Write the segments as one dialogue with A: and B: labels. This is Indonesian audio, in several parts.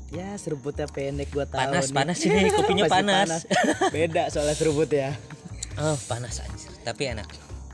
A: Ya seruputnya pendek gua tahu
B: Panas
A: nih.
B: panas ini kopinya
A: Pasti
B: panas.
A: Beda soalnya seruput ya.
B: Oh panas aja tapi enak.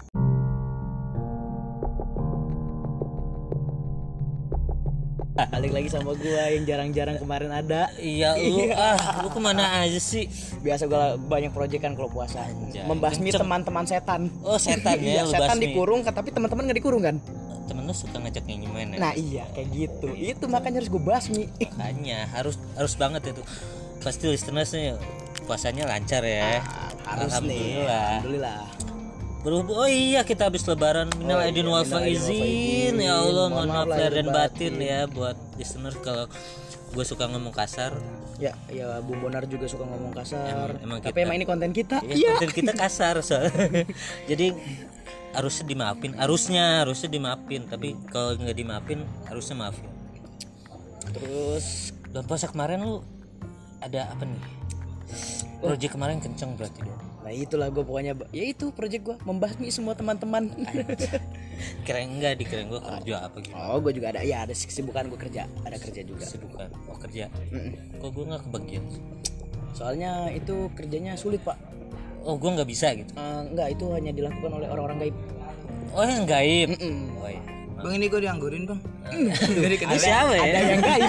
A: Balik lagi sama gua yang jarang-jarang kemarin ada.
B: Iya lu kemana aja sih?
A: Biasa gua banyak proyekan kalau puasa.
B: Anjay,
A: Membasmi
B: kenceng.
A: teman-teman setan.
B: Oh setan
A: Iya,
B: ya lu
A: setan
B: basmi.
A: dikurung tapi teman-teman nggak dikurung kan?
B: Temen lu suka ngajak nyanyi
A: Nah iya kayak gitu. Itu makanya harus gua basmi.
B: makanya harus banget itu. Pasti listenersnya puasanya lancar ya.
A: Harus nih.
B: Alhamdulillah.
A: Alhamdulillah.
B: Berhubung oh iya kita habis lebaran minal
A: Oh
B: aidin
A: iya,
B: wal
A: minal aidin wal
B: faizin.
A: faizin.
B: Ya Allah
A: Mohon
B: mohon
A: maaf
B: maaf
A: lahir
B: lahir dan
A: dan
B: batin
A: batin.
B: ya buat listener kalau gue suka ngomong kasar.
A: Ya Bung Bonar juga suka ngomong kasar.
B: Emang
A: Tapi
B: kita-
A: emang ini konten kita.
B: Iya, konten kita kasar soalnya. Jadi harusnya dimaafin tapi kalau nggak dimaafin harusnya maafin. Terus bulan puasa kemarin lu ada apa nih? Project kemarin kenceng berarti dong.
A: Nah itulah gue pokoknya. Ya itu project gue membasmi semua teman-teman.
B: Kirain gue kerja apa gitu.
A: Oh gue juga ada. Ya ada kesibukan gue kerja. Ada kerja juga.
B: Kesibukan. Oh kerja. Kok gue nggak kebagian?
A: Soalnya itu kerjanya sulit pak.
B: Oh gue nggak bisa gitu.
A: Enggak itu hanya dilakukan oleh orang-orang gaib.
B: Oh yang gaib. Oh iya.
C: Bang ini gue dianggurin bang.
B: Ah, siapa ya?
A: Ada yang gaib.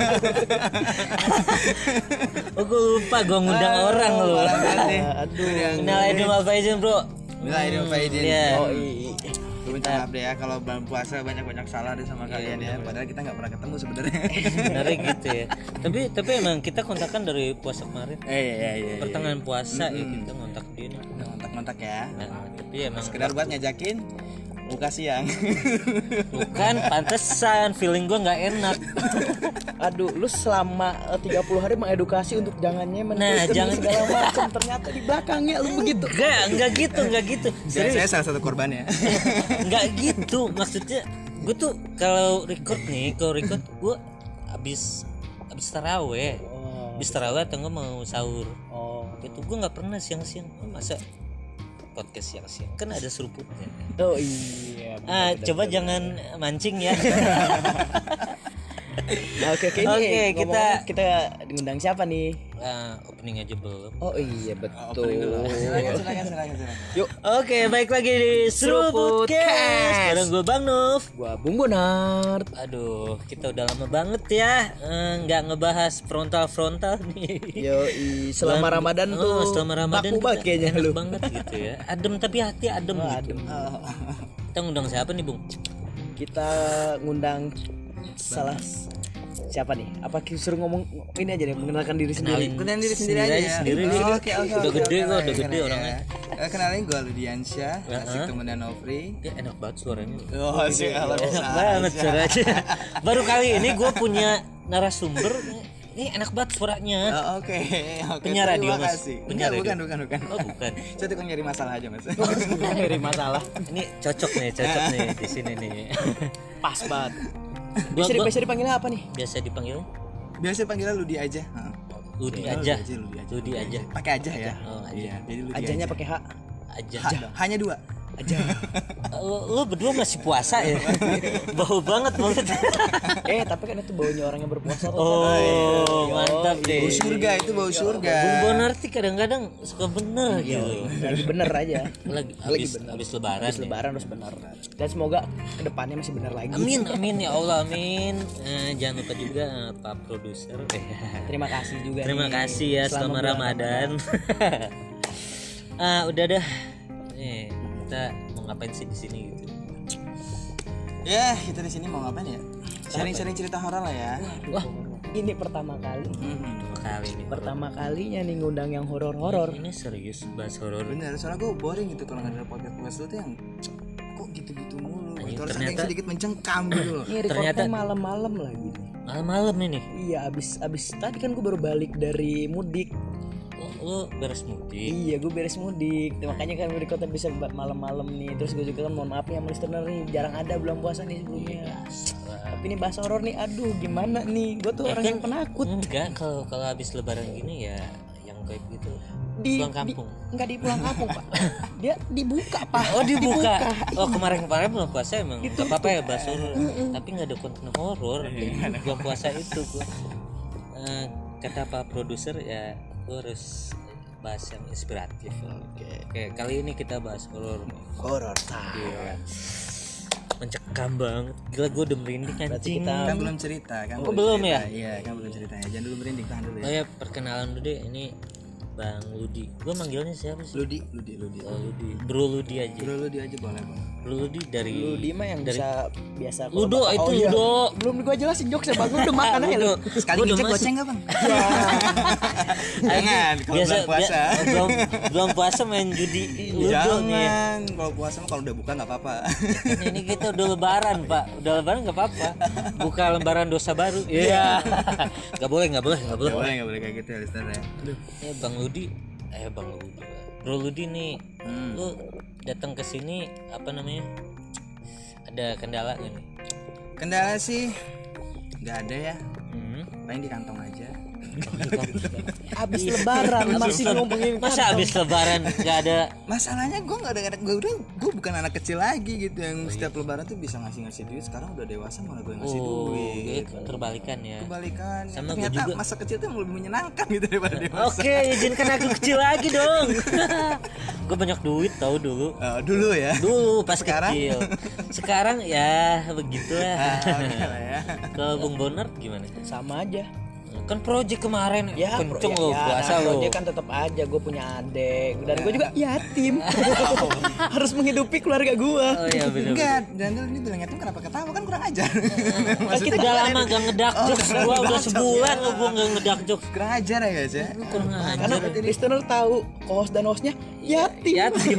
B: Oh gue lupa gue ngundang orang lu.
A: Aduh.
B: Minal aidin wal faizin bro.
C: Minal aidin wal faizin.
B: Iya.
A: Oh iya.
C: Gue minta maaf deh ya kalau bulan puasa banyak-banyak salah deh sama kalian ya. Padahal kita nggak pernah ketemu sebenarnya.
B: Sebenarnya gitu ya. Tapi emang kita kontakkan dari puasa kemarin.
C: Iya.
B: Pertengahan puasa ya kita kontak dia nih.
C: Kontak-kontak ya.
B: Nah, tapi emang
C: Sekedar buat ngajakin buka siang.
B: bukan pantesan feeling gue nggak enak.
A: Aduh, lu selama 30 hari mengedukasi untuk jangan nyemen.
B: Nah,
A: Kristen
B: jangan-
A: segala macam. Ternyata di belakangnya lu begitu.
B: Enggak gitu.
C: Saya salah satu korban ya.
B: Enggak gitu. Maksudnya gue tuh kalau record gue habis taraweh. Habis taraweh atau gue mau sahur.
A: Oh.
B: Itu gue nggak pernah siang-siang. Masa podcast siang-siang kan ada seruputnya.
A: Oh iya.
B: Coba jangan mancing ya.
A: Nah, oke ini
B: Oke,
A: ngomong-ngomong, kita ngundang siapa nih?
B: Opening aja belum.
A: Oh iya betul.
C: Silakan.
A: Yuk,
B: Oke, baik lagi di
A: Seruput
B: Seruputcast.
A: Cast.
B: Bareng gue Bang Nuf.
A: gua Bung Bonar.
B: Aduh, kita udah lama banget ya nggak ngebahas frontal nih.
A: Yo, selama Ramadan tuh
B: selama Ramadan
A: baku banget
B: kita
A: kayaknya
B: enak
A: lu.
B: banget gitu ya. Adem tapi hati adem
A: Oh,
B: gitu.
A: adem.
B: Kita ngundang siapa nih, Bung?
A: Kita ngundang siapa nih? Apa suruh ngomong ini aja deh, mengenalkan diri sendiri.
C: Kenalin diri sendiri aja ya.
B: Sendiri.
C: Oke.
B: Udah gede kok, udah gede
C: Kenalin
B: orangnya.
C: ya. Kenalin gue Ludiansyah, asik temennya Nofri.
B: Ya enak banget suaranya.
C: Oh sih kalau
B: Enak banget suaranya. Baru kali ini gue punya narasumber. Ini enak banget suaranya.
C: Oke.
B: Penyiar radio,
C: terima
B: Mas.
C: kasih.
B: Penyiar
C: Bukan.
B: Oh, bukan.
C: Saya tukang nyari masalah aja mas.
A: Dari masalah.
B: Ini cocok nih di sini nih.
A: Pas banget.
B: Gua-
A: Biasa dipanggil apa nih?
B: Biasa dipanggil
C: Biasa panggilnya Ludi aja.
B: Ludi
C: Ya,
B: aja.
C: Ludi aja. Pakai aja ya.
B: Oh, aja.
C: Iya, jadi Ludi
A: Ajanya
C: aja.
A: pakai H.
B: Aja.
C: Hanya 2.
A: Aja.
B: Lu berdua masih puasa ya? Bau banget mulut.
A: Tapi kan itu baunya orang yang berpuasa tuh.
B: Oh, mantap deh.
C: Bau surga itu bau surga.
B: Bung Bonar sih kadang-kadang suka bener gitu.
A: Lagi bener aja.
B: Lagi habis lebaran.
A: Habis
B: ya.
A: lebaran harus bener. Dan semoga kedepannya masih bener lagi.
B: Amin ya Allah amin. Jangan lupa juga Pak produser.
A: Terima kasih juga.
B: Terima
A: nih.
B: kasih ya selama
A: bulan
B: Ramadan. Udah dah. Kita mau ngapain sih di sini gitu?
C: Ya, kita di sini mau ngapain ya? Sharing-sharing cerita horor lah ya.
B: Wah,
A: Ini pertama kali.
B: dua kali nih.
A: Pertama kalinya nih ngundang yang horor-horor.
B: Ini serius bahas horor.
C: Bener, soalnya gue boring gitu kalau nggak ada podcast lu tuh yang kok gitu-gitu mulu.
B: Anjing,
C: Itu harus ada yang
B: ternyata-
C: sedikit mencengkam gitu loh.
A: Ini recordnya malam-malam lagi nih.
B: Malam-malam ini.
A: Iya, abis tadi kan gue baru balik dari mudik.
B: Lu beres mudik.
A: Iya, gue beres mudik. Makanya kan recordnya bisa malam-malam nih. Terus gue juga kan mohon maaf nih sama listener nih, jarang ada bulan puasa nih sebelumnya. Tapi ini bahas horor nih, aduh gimana nih? Gue tuh orang yang penakut.
B: Enggak, kalau habis lebaran gini ya yang kayak gitu.
A: Di
B: Pulang kampung.
A: Enggak di pulang kampung, Pak. Dia dibuka, Pak.
B: Oh dibuka. Oh kemarin bulan puasa emang nggak apa-apa ya bahas horor. Tapi nggak ada konten horor. Bulan puasa itu gua. kata Pak produser ya, gue harus bahas yang inspiratif. Oke, kali ini kita bahas horor.
A: Horor.
B: Gila. Mencekam banget. Gila, gue udah merinding anjing.
C: Kan belum cerita kan.
B: Oh, belum
C: cerita.
B: ya?
C: Iya, kan belum ceritanya. Jangan dulu merinding, tahan dulu
B: Oh
C: ya.
B: ya, perkenalan dulu deh. Ini Bang Ludi. Gue manggilnya siapa sih?
C: Ludi.
B: Oh, Ludi. Bro Ludi aja.
C: Bro Ludi aja boleh, Bang.
B: Bro Ludi dari
A: Ludi mah yang
B: dari
A: bisa biasa
B: Ludo
A: kalau-
B: itu
A: iya.
B: Ludo.
A: Belum gua jelasin jokesnya Bang, lu udah makan aja lu.
B: Ludo.
C: Sekali
B: Gua udah
C: ngecek
B: masuk.
C: goceng enggak, Bang? Jangan kalau
B: Biasa
C: bulan puasa.
B: belum puasa main judi Ludo nih.
C: Jangan. Kalau puasa mah kalau udah buka enggak apa-apa.
B: Ini kita udah lebaran, Pak. Udah lebaran enggak apa-apa. Buka lembaran dosa baru. Iya. Enggak boleh.
C: Enggak boleh kayak gitu ya, listener ya.
B: Ya Bang Ludi. Bang Ludi. Bro Ludi nih, lu datang ke sini apa namanya? Ada kendala nggak nih?
C: Kendala sih enggak ada ya. Paling di kantong aja.
A: Habis lebaran masih ngomongin
B: Masa habis lebaran nggak ada?
C: Masalahnya gue nggak ada, gue bukan anak kecil lagi gitu yang setiap lebaran tuh bisa ngasih duit. Sekarang udah dewasa malah gue ngasih duit.
B: Gitu, terbalikan ya.
C: Kebalikan.
B: Sama
C: Ternyata
B: gua juga.
C: masa kecil tuh lebih menyenangkan gitu daripada dewasa.
B: Oke, izinkan aku kecil lagi dong. Gue banyak duit tahu dulu.
C: Dulu ya.
B: Dulu pas
C: Sekarang?
B: kecil. Sekarang ya begitulah.
C: Oke lah ya.
B: Kalau Bung Bonar gimana?
A: sama aja.
B: Kan project kemarin
A: Ya,
B: kenceng lo puasa
A: nah,
B: lo.
A: dia kan tetap aja gue punya adik dan gue juga yatim. Harus menghidupi keluarga gue.
B: Oh iya benar.
C: Enggak, dan ini bilang yatim kenapa ketawa kan kurang ajar.
B: Kita udah lama gak ngedak jokes. Gua udah sebulan lo gua gak ngedak jokes.
C: kurang ajar ya guys ya.
B: Kurang
A: Karena
B: ajar.
A: listener tahu host dan hostnya yatim.
B: Yatim.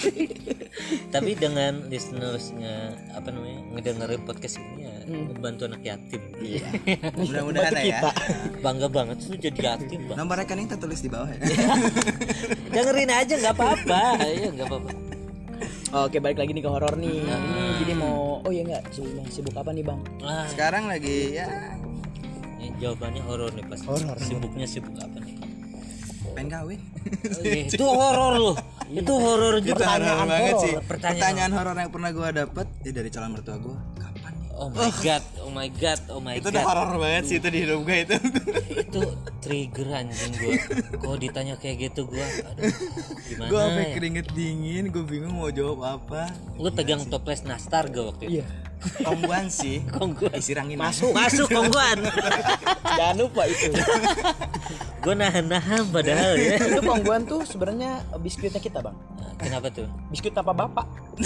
B: Tapi dengan listenersnya apa namanya ngedengerin podcast ini ya membantu anak yatim. Iya.
C: Mudah-mudahan ya.
B: Bangga banget lu jadi yatim bang.
C: Nomor rekening tertulis di bawah ya.
B: Dengerin aja nggak apa-apa. Iya nggak apa-apa.
A: Oke, balik lagi nih ke horor nih. Jadi mau sibuk apa nih Bang?
B: Ah,
C: Sekarang lagi ya
B: ini jawabannya horor nih pasti.
A: Horor.
B: Sibuknya sibuk apa nih?
C: pengen kawin.
B: Oh, iya, itu horor loh. Itu horor
C: Itu
B: juga.
C: horor banget sih.
B: Pertanyaan.
C: Pertanyaan horor yang pernah gue dapet dari calon mertua gue. Kapan nih?
B: Oh my god, oh my god, oh my
C: Itu udah
B: god.
C: horor banget sih itu di hidup gue itu.
B: Itu trigger anjing gue. Kalau ditanya kayak gitu gue, aduh, gimana
C: Gue sampai
B: ya?
C: keringet dingin, gue bingung mau jawab apa.
B: Lu pegang toples nastar gak waktu itu?
A: Iya.
C: Kongguan sih.
B: Kongguan.
C: Isi rangin.
B: Masuk kongguan.
A: Jangan lupa itu.
B: Gue nahan padahal ya.
A: Itu pangguan tuh sebenarnya biskuitnya kita Bang.
B: Nah, kenapa tuh?
A: Biskuit apa Bapak?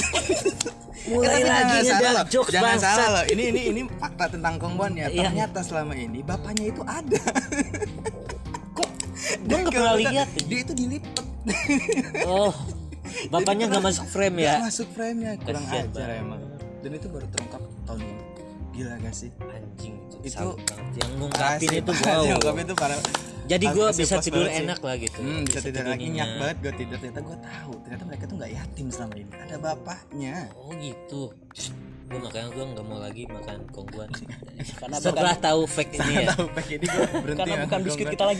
B: Mulai lagi ngedak jokes
C: Jangan salah
B: bangsat.
C: loh. Ini fakta tentang kongguan ya.
B: Iya.
C: Ternyata selama ini bapaknya itu ada.
B: Kok gue nggak pernah lihat?
C: Dia itu dilipet.
B: Oh, bapaknya nggak masuk frame ya?
C: Nggak masuk frame-nya. Kurang
B: Kasian
C: ajar
B: banget.
C: emang. Dan itu baru terungkap tahun ini. Gila gak sih?
B: Anjing
C: Itu
B: salut banget. Yang ngungkapin
C: Asli
B: itu
C: banget,
B: wow.
C: yang ngungkapin itu parah.
B: Jadi gue
C: Asli
B: bisa
C: plus
B: tidur
C: banget sih.
B: enak lah gitu.
C: Bisa tidur lagi
B: nyenyak.
C: nyak banget gue tidur. Ternyata gue tahu. Ternyata mereka tuh nggak yatim selama ini. Ada bapaknya.
B: Oh gitu. Gue makanya gue nggak mau lagi makan kongguan.
A: Karena
B: Setelah tahu fake ini ya.
C: Tahu pakai ini gue berhenti.
A: Karena bukan
C: makan
A: biskuit
C: kongguan.
A: kita lagi.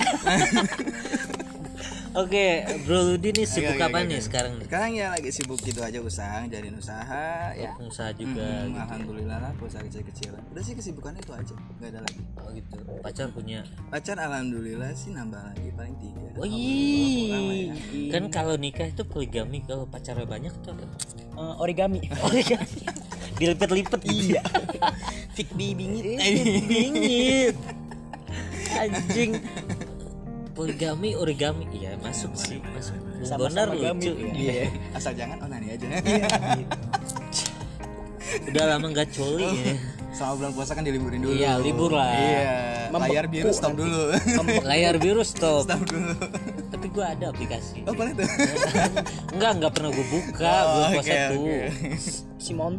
B: Oke, Bro Ludi nih sibuk
C: Oke,
B: apa
C: oke,
B: nih
C: oke.
B: sekarang nih?
C: Sekarang ya lagi sibuk gitu aja usaha, jadiin usaha ya.
B: Pengusaha juga. gitu.
C: Alhamdulillah lah usaha kecil-kecilan. Udah sih kesibukannya itu aja, nggak ada lagi.
B: Oh gitu. Pacar punya.
C: Pacar alhamdulillah sih nambah lagi paling 3.
B: Wih, kan kalau nikah itu poligami, kalau pacarnya banyak tuh apa?
A: Origami.
B: Origami. Dilipet-lipet gitu.
A: Iya. Fik bingit.
B: Bingit. Anjing. Poligami, origami, iya masuk sih, masuk.
A: Sama-sama
B: Bonar
A: gami,
B: lucu.
A: iya.
C: Asal jangan onani aja.
B: Udah lama nggak coli ya.
C: Sama bulan puasa kan diliburin dulu.
B: Iya, libur lah.
C: Iya. Layar biru
A: Membeku
C: stop dulu.
B: Layar biru stop.
C: Stop dulu.
B: Tapi gua ada aplikasi.
C: Oh boleh tuh.
B: Enggak pernah gua buka, bulan puasa
C: oke,
B: tuh.
C: oke.
A: Simon.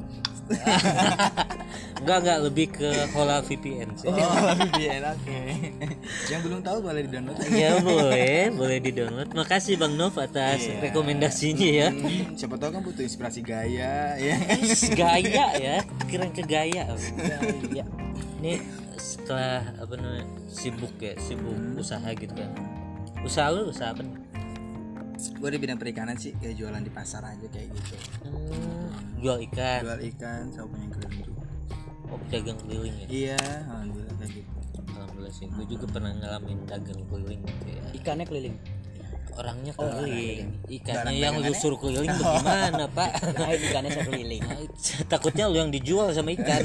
B: Enggak lebih ke Hola VPN sih.
C: Oh, VPN oke. Yang belum tahu boleh di-download.
B: Ya boleh di-download. Makasih Bang Nov atas
C: Iya.
B: rekomendasinya ya.
C: Siapa tahu kan butuh inspirasi gaya ya.
B: Gaya ya, kira ke gaya.
A: Iya.
B: Ini setelah apa namanya sibuk usaha gitu kan. Usaha lu usaha apa nih?
C: Gue di bidang perikanan sih, kayak jualan di pasar aja kayak gitu.
B: Jual ikan.
C: Jual ikan sama punya keliling juga.
B: Oh, pedagang keliling ya.
C: Iya, alhamdulillah kayak gitu.
B: Alhamdulillah sih, gue juga pernah ngalamin dagang keliling gitu ya.
A: Ikannya keliling.
B: Orangnya keliling, ikannya
C: Barang
B: yang lu
C: dagangannya?
B: suruh keliling bagaimana pak?
A: Nah, ikannya saya keliling.
B: Takutnya lu yang dijual sama ikan.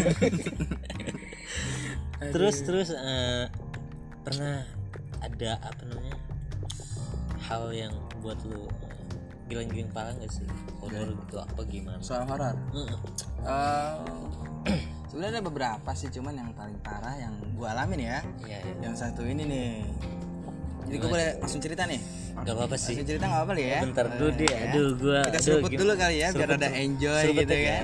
B: terus pernah ada apa namanya hal yang buat lu giling-giling pala nggak sih, horor gitu apa gimana?
C: Soal horor.
B: Heeh.
C: Sebenarnya ada beberapa sih, cuman yang paling parah yang gue alamin ya.
B: Iya, iya.
C: Yang satu ini nih. Jadi gue boleh langsung cerita nih.
B: Gak apa-apa sih.
C: Langsung cerita nggak apa ya?
B: Bentar dulu deh.
C: Ya.
B: Aduh gua.
C: Kita
B: aduh,
C: seruput
B: gimana?
C: dulu kali ya, biar
B: Seruput
C: ada
B: dulu.
C: enjoy
B: Seruput
C: gitu
B: aja.
C: kan.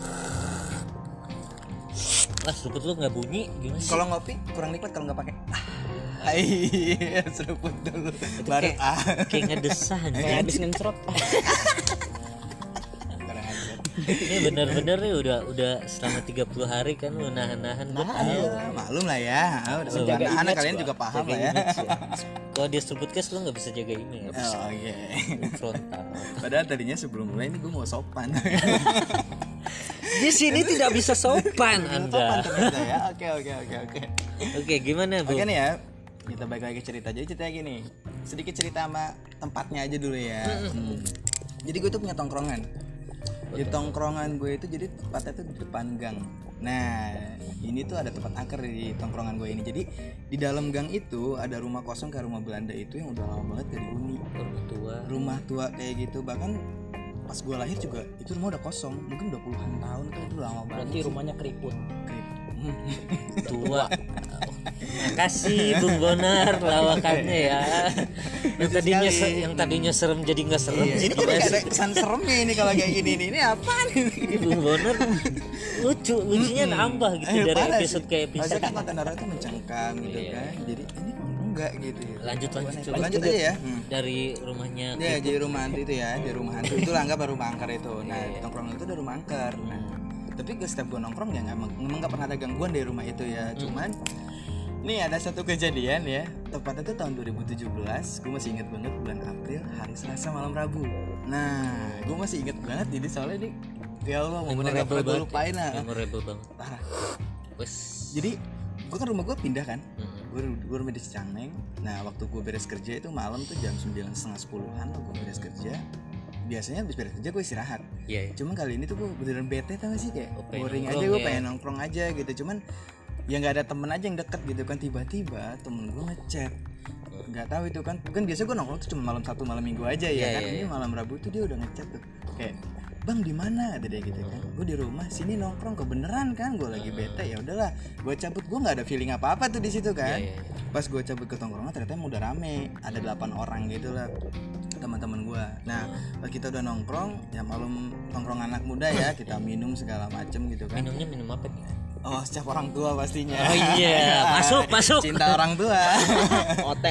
B: Lah seruput lu nggak bunyi gimana sih?
C: Kalau ngopi kurang nikmat kalau nggak pakai. Iya, seruput dulu.
B: Itu
C: Baru
B: kayak ngedesah
A: Kayak
B: anjing.
A: habis ngencerot.
C: Kurang ajar.
B: Ini bener-bener nih udah selama 30 hari kan lu nahan-nahan.
C: Iya, maklum lah ya. Udah sebuah
A: jaga
C: anak
A: image
C: kalian
A: gua.
C: juga paham
B: Jaga
C: lah ya.
B: image ya. Kalau dia seruputcast lu nggak bisa jaga image.
C: Oh, oke.
B: Frontal.
C: Padahal tadinya sebelum mulai ini gue mau sopan.
B: Di sini tidak bisa sopan
C: Sopan
B: Anda.
C: ternyata ya. Oke.
B: Oke, gimana Bu?
C: Oke nih ya, kita balik lagi ke cerita. Jadi ceritanya gini, sedikit cerita sama tempatnya aja dulu ya. Jadi gue tuh punya tongkrongan. Di tongkrongan gue itu jadi tempatnya tuh di depan gang. Nah, ini tuh ada tempat angker di tongkrongan gue ini. Jadi di dalam gang itu ada rumah kosong kayak rumah Belanda itu yang udah lama banget gak dihuni.
B: Orang tua.
C: Rumah tua kayak gitu, bahkan pas gue lahir juga itu rumah udah kosong, mungkin udah puluhan tahun tuh, itu lama banget.
A: Berarti rumahnya keriput.
B: Tua. Makasih Bung Bonar lawakannya ya. Yang tadinya serem jadi nggak serem.
C: Iya, ini jadi gak ada kesan seremnya ini kalau kayak gini nih. Ini apaan ini?
B: Bung Bonar lucunya nambah gitu
C: Ayo,
B: dari
C: parah
B: episode
C: sih.
B: ke episode.
C: Maksudnya kan konten horor itu mencengkam gitu
B: Iya.
C: kan. Jadi ini kok enggak gitu.
B: Lanjut
C: Lanjut aja ya.
B: dari rumahnya.
C: Ya, jadi rumah hantu itu ya, di rumah hantu itu lah anggap rumah angker itu. Nah,
B: Iya.
C: di tongkrongan itu ada rumah angker. Nah, tapi setiap gue nongkrong ya memang gak pernah ada gangguan dari rumah itu ya. Cuman nih ada satu kejadian ya, tepatnya itu tahun 2017, gue masih inget banget bulan April, hari Selasa malam Rabu. Nah, gue masih inget banget jadi soalnya nih, ya Allah, momen yang gak pernah gue lupain lah.
B: Memorable banget.
C: Parah.
B: Wes.
C: Jadi, gue kan rumah gue pindah kan, gue rumah di Cicangeng. Nah, waktu gue beres kerja itu malam tuh jam 9:30, 10-an lah gue beres kerja. Biasanya habis beres kerja gue istirahat.
B: Iya.
C: Cuman kali ini tuh gue beneran bete tau gak sih, kayak
B: Oh, pengen
C: boring aja,
B: nongkrong
C: gue
B: ya.
C: pengen nongkrong aja gitu. Cuman ya nggak ada temen aja yang deket gitu kan, tiba-tiba temen gue ngechat, nggak tahu itu kan biasa gue nongkrong tuh cuma malam Sabtu malam Minggu aja ya
B: Iya,
C: kan.
B: iya,
C: Ini
B: iya.
C: malam Rabu tuh dia udah ngechat tuh kayak, bang di mana, ada dia gitu kan. Gue di rumah, sini nongkrong, kebeneran kan gue lagi bete. Ya udahlah, gue cabut, gue nggak ada feeling apa-apa tuh di situ kan.
B: Iya, iya, iya.
C: Pas gue cabut ke tongkrongan ternyata emang udah rame, ada 8 orang gitu lah teman-teman gue. Nah, pas kita udah nongkrong ya, malam nongkrong anak muda ya, kita minum segala macem gitu kan.
B: Minumnya minum apa nih?
C: Oh, setiap orang tua pastinya.
B: Oh iya, masuk.
C: Cinta orang tua.
A: Ote.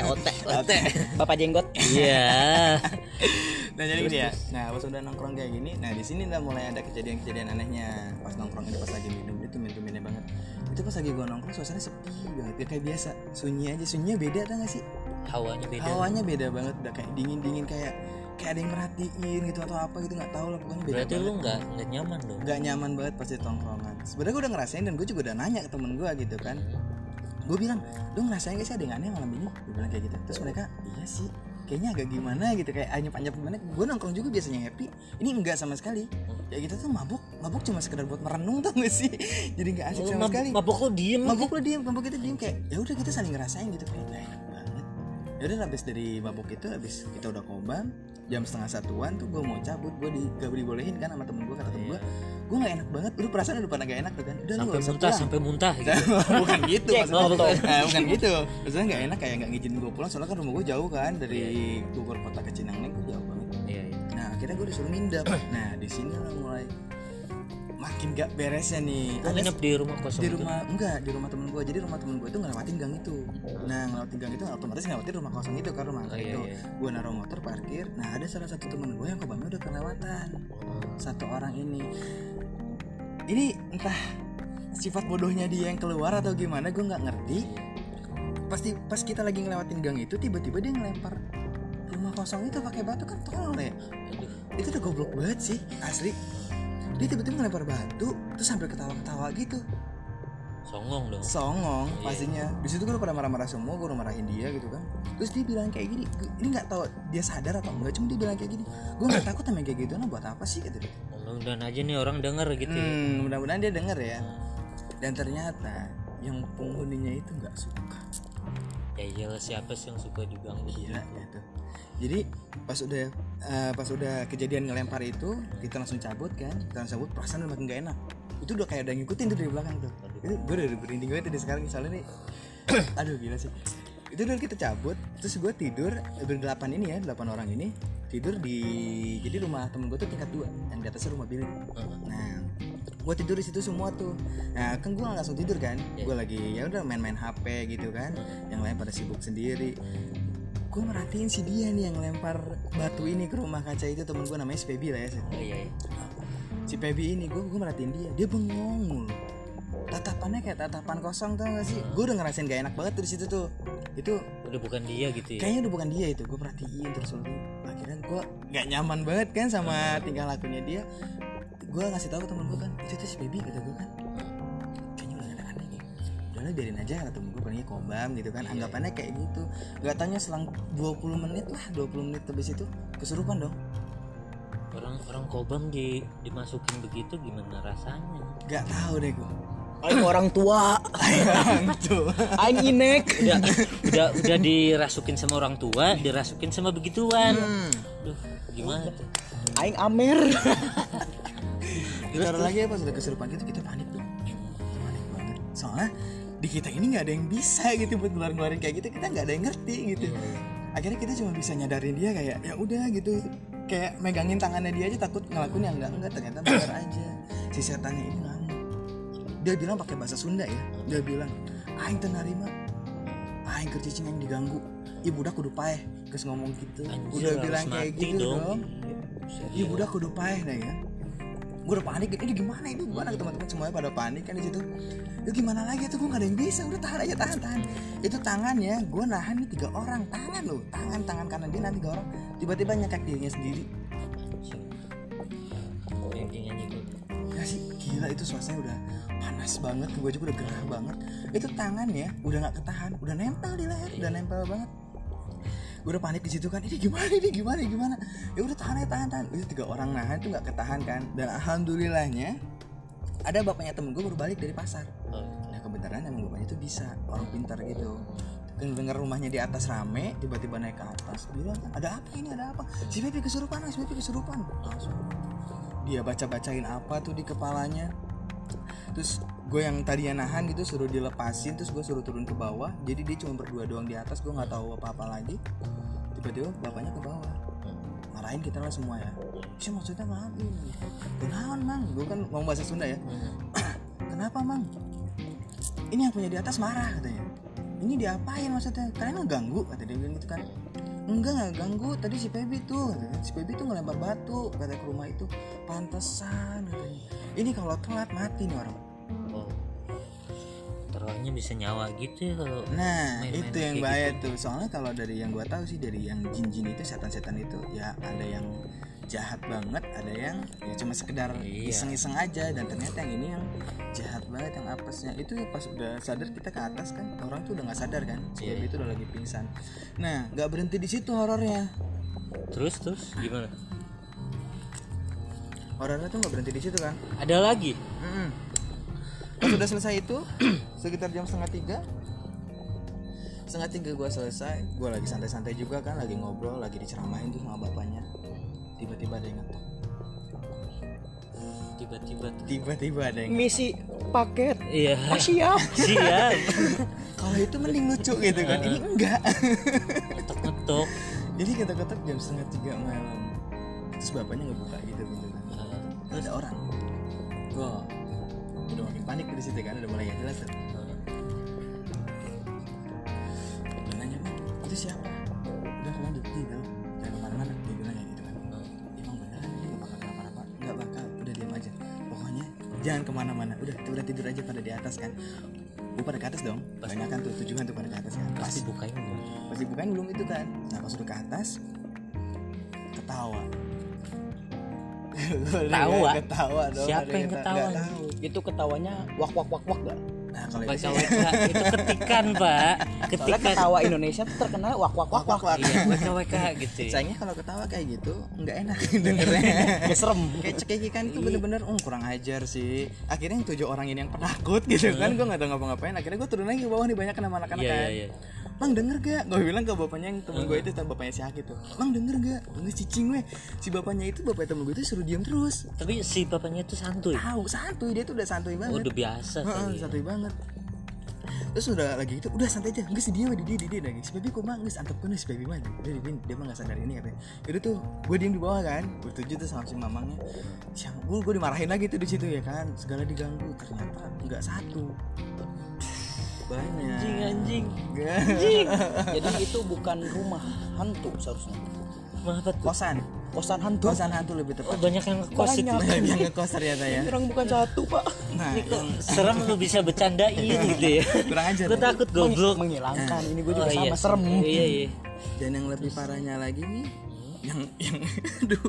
A: Bapak jenggot.
B: Iya.
C: Nah, jadi gini ya. Nah, pas udah nongkrong kayak gini, nah di sini udah mulai ada kejadian-kejadian anehnya. Pas nongkrong itu, pas lagi minum itu tumen-tumennya banget. Itu pas lagi gua nongkrong suasana sepi banget. Ya kayak biasa, sunyi aja. Sunyinya beda tau gak sih?
B: Hawanya beda.
C: Hawanya beda banget, udah kayak dingin-dingin, kayak ada yang merhatiin gitu atau apa gitu, nggak tahu lah, pokoknya beda
B: Berarti
C: banget.
B: lu nggak nyaman dong.
C: Nggak nyaman banget pas di tongkrongan. Sebenarnya gue udah ngerasain dan gue juga udah nanya ke temen gue gitu kan. Gue bilang, lu ngerasain gak sih ada yang aneh malam ini? Gue bilang kayak gitu. Terus mereka, iya sih, kayaknya agak gimana gitu, kayak anyep-anyep gimana. Gue nongkrong juga biasanya happy, ini enggak sama sekali. Ya kita tuh mabuk cuma sekedar buat merenung tau gak sih. Jadi nggak asik sama sekali.
B: Mabok lu diem.
C: Mabuk kita diem kayak, ya udah kita saling ngerasain gitu, kayak gak enak banget. Ya udah, habis dari mabuk itu, habis kita udah koban, jam 12:30 tuh gue mau cabut, gue gak dibolehin kan sama temen gue, kata temen gue nggak enak banget. Lu perasaan udah pada gak enak tuh kan, udah lu nggak usah
B: Sampai
C: pulang.
B: muntah gitu.
C: Bukan gitu
A: Cek,
C: maksudnya.
A: oh,
C: Bukan gitu, maksudnya nggak enak, kayak nggak ngizinin gue pulang, soalnya kan rumah gue jauh kan dari Bogor kota ke Cinangeng, gue jauh banget.
B: Iya, iya.
C: Nah akhirnya gue disuruh mindap. Nah di sini lah mulai makin gak beresnya nih.
B: Lu nginep di rumah kosong
C: Di
B: itu?
C: rumah enggak, di rumah temen gue. Jadi rumah temen gue itu ngelewatin gang itu. Nah ngelewatin gang itu otomatis ngelewatin rumah kosong itu kan, rumah angker
B: iya,
C: itu.
B: iya.
C: Gue naruh motor parkir. Nah ada salah satu temen gue yang kobamnya udah kelewatan. Satu orang ini entah sifat bodohnya dia yang keluar atau gimana, gue nggak ngerti. Pas kita lagi ngelewatin gang itu, tiba-tiba dia ngelempar rumah kosong itu pakai batu, kan tolol ya. Itu udah goblok banget sih, asli. Dia tiba-tiba ngelempar batu terus sambil ketawa-ketawa gitu.
B: Songong dong.
C: songong pastinya. Di situ gue udah pada marah-marah semua, gue udah marahin dia gitu kan. Terus dia bilang kayak gini, ini nggak tahu dia sadar atau enggak, cuma dia bilang kayak gini, gue nggak takut sama kayak gitu, nah buat apa sih gitu.
B: Mudah-mudahan aja nih orang denger gitu ya.
C: Mudah-mudahan dia denger ya. Dan ternyata yang penghuninya itu nggak suka.
B: Ya iyalah, siapa sih yang suka diganggu?
C: Gila gitu. Jadi pas udah kejadian ngelempar itu, kita langsung cabut kan. Kita langsung cabut, perasaan udah makin gak enak. Itu udah kayak ada yang ngikutin tuh dari belakang tuh. Itu gue udah berinding gue tadi sekarang soalnya nih. Aduh gila sih. Itu udah kita cabut, terus gue tidur berdelapan ini ya, 8 orang ini tidur di, jadi rumah temen gue tuh tingkat 2, yang di atasnya rumah bilik. Nah, gue tidur di situ semua tuh. Nah, kan gue nggak langsung tidur kan, gue lagi ya udah main-main HP gitu kan, yang lain pada sibuk sendiri. Gue merhatiin si dia nih yang lempar batu ini ke rumah kaca itu, temen gue namanya si Pebi lah ya.
B: Iya.
C: Si Pebi ini gue merhatiin dia bengong mulu. Tatapannya kayak tatapan kosong, tau gak sih? Gue udah ngerasain gak enak banget tuh di situ tuh. Itu
B: Udah bukan dia gitu ya.
C: kayaknya udah bukan dia itu. Gue perhatiin terus akhirnya gue gak nyaman banget kan sama tingkah lakunya dia. Gue ngasih tahu ke temen gue kan, itu tuh si Baby, kata gue kan. Kayaknya udah ada aneh nih. Udahlah biarin aja, kata temen gue, palingnya kobam gitu kan. Anggapannya kayak gitu. Gak tanya selang 20 menit lah, 20 menit habis itu kesurupan dong.
B: Orang kobam dimasukin begitu gimana rasanya?
C: Gak tahu deh gue.
A: Aing orang tua, aing inek.
B: Udah dirasukin sama orang tua, dirasukin sama begituan. Duh, gimana tuh?
A: Aing amer.
C: Terus lagi ya pas udah kesurupan gitu kita panik dong. Panik banget. Soalnya di kita ini nggak ada yang bisa gitu buat ngeluarin kayak gitu, kita nggak ada yang ngerti gitu. Akhirnya kita cuma bisa nyadarin dia kayak ya udah gitu, kayak megangin tangannya dia aja, takut ngelakuin yang enggak, ternyata benar aja. Si setannya ini ngamuk. Dia bilang pakai bahasa Sunda ya. Dia bilang, "Aing teu narima. Aing keur cicing yang diganggu. Ibu budak kudu paeh." Terus ngomong gitu.
B: Anjir,
C: Udah bilang
B: harus
C: kayak
B: mati
C: gitu
B: dong.
C: dong. Ibu budak kudu paeh dah ya. Gue udah panik, ini gimana itu, gimana, teman-teman semuanya pada panik kan di situ. Itu gimana lagi tuh, gue nggak ada yang bisa, udah tahan aja, tahan. Itu tangannya, gue nahan nih 3 orang, tangan loh, tangan kanan dia nahan 3 orang, tiba-tiba nyekak dirinya sendiri. Ya sih, gila itu suasananya udah panas banget, gue juga udah gerah banget. Itu tangannya udah nggak ketahan, udah nempel di leher, udah nempel banget. Gue udah panik di situ kan, ini gimana. Ya udah tahan. Itu 3 orang nahan itu nggak ketahan kan. Dan alhamdulillahnya ada bapaknya temen gue baru balik dari pasar. Nah kebenaran emang bapaknya tuh bisa, orang pintar gitu. Dengar rumahnya di atas rame, tiba-tiba naik ke atas, bilang ada apa? Si Pepi kesurupan. Langsung dia baca-bacain apa tuh di kepalanya. Terus gue yang tadinya nahan gitu suruh dilepasin, terus gue suruh turun ke bawah. Jadi dia cuma berdua doang di atas, gue nggak tahu apa-apa lagi. Tiba-tiba bapaknya ke bawah, marahin kita lah semua ya. Sih maksudnya ngapain? Kenaon mang? Gue kan mau bahasa Sunda ya. Kenapa mang? Ini yang punya di atas marah katanya. Ini diapain maksudnya? Kalian ngeganggu? Kata dia bilang gitu kan. Enggak ganggu, tadi si Pebi tuh ngelempar batu katanya ke rumah itu. Pantesan katanya. Ini kalau telat mati nih orang.
B: Terornya bisa nyawa gitu ya kalau
C: Nah
B: main-main
C: itu yang
B: kayak
C: bahaya
B: gitu.
C: tuh. Soalnya kalau dari yang gua tahu sih, dari yang jin-jin itu, setan-setan itu ya ada yang jahat banget, ada yang ya cuma sekedar iseng-iseng aja. Dan ternyata yang ini yang jahat banget, yang apesnya itu pas udah sadar kita ke atas kan, orang tuh udah nggak sadar kan, si Baby itu udah lagi pingsan. Nah nggak berhenti di situ horornya.
B: Terus gimana?
C: Horornya tuh nggak berhenti di situ kan.
B: Ada lagi?
C: Pas udah selesai itu sekitar jam 2:30 gue selesai, gue lagi santai-santai juga kan, lagi ngobrol, lagi diceramahin tuh sama bapaknya. Tiba-tiba ada yang ngetok. Tiba-tiba ada yang
A: Misi paket.
B: Iya.
A: Oh, siap.
C: kalau itu mending lucu gitu kan, ini enggak.
B: Ngetok.
C: Jadi ketok-ketok jam 2:30 malam. Terus bapaknya ngebuka gitu kan. Terus ada orang. Wah, udah makin panik di situ kan, udah mulai gak jelas tuh. Dia nanya, "Bang, itu siapa?" Udah lanjut di dalam, jangan kemana-mana. Dia bilang kayak gitu kan. Emang beneran dia gak bakal kenapa-napa? Gak bakal, udah diam aja. Pokoknya jangan kemana-mana. Udah tidur aja pada di atas kan. Gue pada ke atas dong. Banyak kan tuh, tujuan tuh pada ke atas kan.
B: Pasti bukain dong.
C: Pasti bukan belum itu kan. Nah pas udah ke atas, ketawa dong.
B: Siapa yang ketawa?
C: Nggak tahu.
A: Itu ketawanya wak gak?
C: Nah kalau itu sih.
B: WKWK itu ketikan pak,
A: Soalnya
B: ketikan.
A: ketawa Indonesia tuh terkenal wak wak wak wak.
C: Wak-wak.
B: Iya WKWK gitu ya.
C: Sayangnya kalau ketawa kayak gitu nggak enak dengernya.
A: Kayak serem.
C: Kayak cekikikan itu bener-bener kurang ajar sih. Akhirnya yang 7 orang ini yang penakut gitu kan, gue nggak tahu ngapa-ngapain. Akhirnya gue turun lagi ke bawah nih, banyak nama anak-anak
B: Iya
C: kan.
B: iya.
C: Bang denger gak? Gue bilang ke bapaknya yang temen gue itu, bapaknya si Aki tuh. Bang denger gak? Denger cicing gue. Si bapaknya itu, bapak temen gue itu suruh diam terus.
B: Tapi si bapaknya itu santuy.
C: Tahu santuy, dia tuh udah santuy
B: Oh,
C: banget.
B: udah biasa
C: Heeh,
B: kali ya.
C: santuy banget. Terus udah lagi itu, udah santai aja. Enggak sih dia lagi. Si baby kok mah nggak antep tuh si baby mah. Dia mah nggak sadar ini katanya. Yaudah tuh, gue diem di bawah kan. Bertujuh tuh sama si mamangnya. Siang gue dimarahin lagi tuh di situ ya kan. Segala diganggu. Ternyata nggak satu. Banyak.
B: Anjing.
C: Anjing.
A: Jadi itu bukan rumah hantu seharusnya.
B: Apa tuh?
A: Kosan hantu.
C: Kosan hantu lebih
B: Oh,
C: tepat.
B: banyak yang ngekos itu.
C: Banyak yang ngekos ternyata ya.
A: Orang bukan satu, Pak.
C: Nah, yang
B: Serem lu bisa bercandain gitu ya.
C: kurang ajar.
B: Gue
C: ya.
B: takut goblok.
A: Menghilangkan. Ini gue juga
B: Oh,
A: sama
B: iya.
A: serem.
B: Iya iya.
C: Dan yang lebih parahnya lagi nih, yang aduh.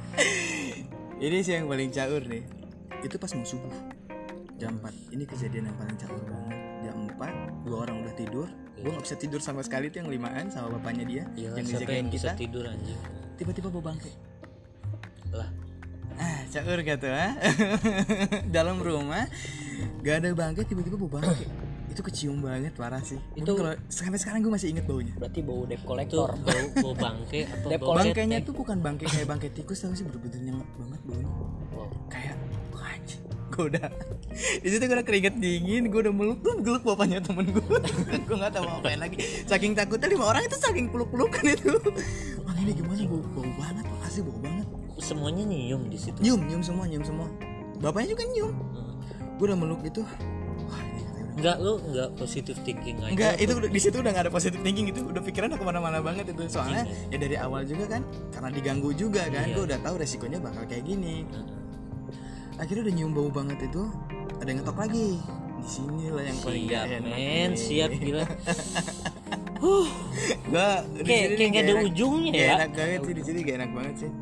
C: Ini sih yang paling caur nih. Itu pas mau subuh. Jam 4. Ini kejadian yang paling caur banget. Jam 4, 2 orang udah tidur. Gue gak bisa tidur sama sekali tuh yang 5-an sama bapaknya dia
B: Iya,
C: yang
B: siapa
C: ngejagain
B: yang bisa
C: kita.
B: tidur anjing?
C: Tiba-tiba bau bangke.
B: Lah,
C: Caur gitu ha. Dalam rumah gak ada bangke, tiba-tiba bau bangke. Itu kecium banget, parah sih. Itu kalau sampai sekarang gue masih inget baunya.
A: Berarti bau debt
B: itu
A: collector.
B: bau bangke apa
A: Dep
B: bau
C: Bangkainya
B: ketek?
C: tuh bukan bangkai kayak bangkai tikus, tapi sih bener-bener nyengat banget baunya.
B: Wow.
C: Kayak anjing, gue udah di situ gue udah keringet dingin, gue udah meluk tuh geluk bapaknya temen gue. Gue nggak tahu mau ngapain lagi, saking takutnya 5 orang itu saking peluk-pelukan itu. Bang ini gimana, bau banget, makasih bau banget.
B: Semuanya nyium di situ.
C: Nyium semua bapaknya juga nyium. Gue udah meluk itu, wah ini katanya udah
B: Enggak, lu enggak positive thinking aja.
C: enggak, itu di situ udah nggak ada positive thinking, itu udah pikiran udah kemana-mana banget itu. Soalnya ya dari awal juga kan, karena diganggu juga kan, gue udah tahu resikonya bakal kayak gini. Akhirnya udah nyium bau banget itu, ada yang ngetok lagi. Di sini lah yang paling
B: Siap,
C: gak enak.
B: men, siap gila.
C: Gua
B: Kayak nggak ada ujungnya
C: Gak
B: ya.
C: enak banget sih di sini, gak enak banget sih.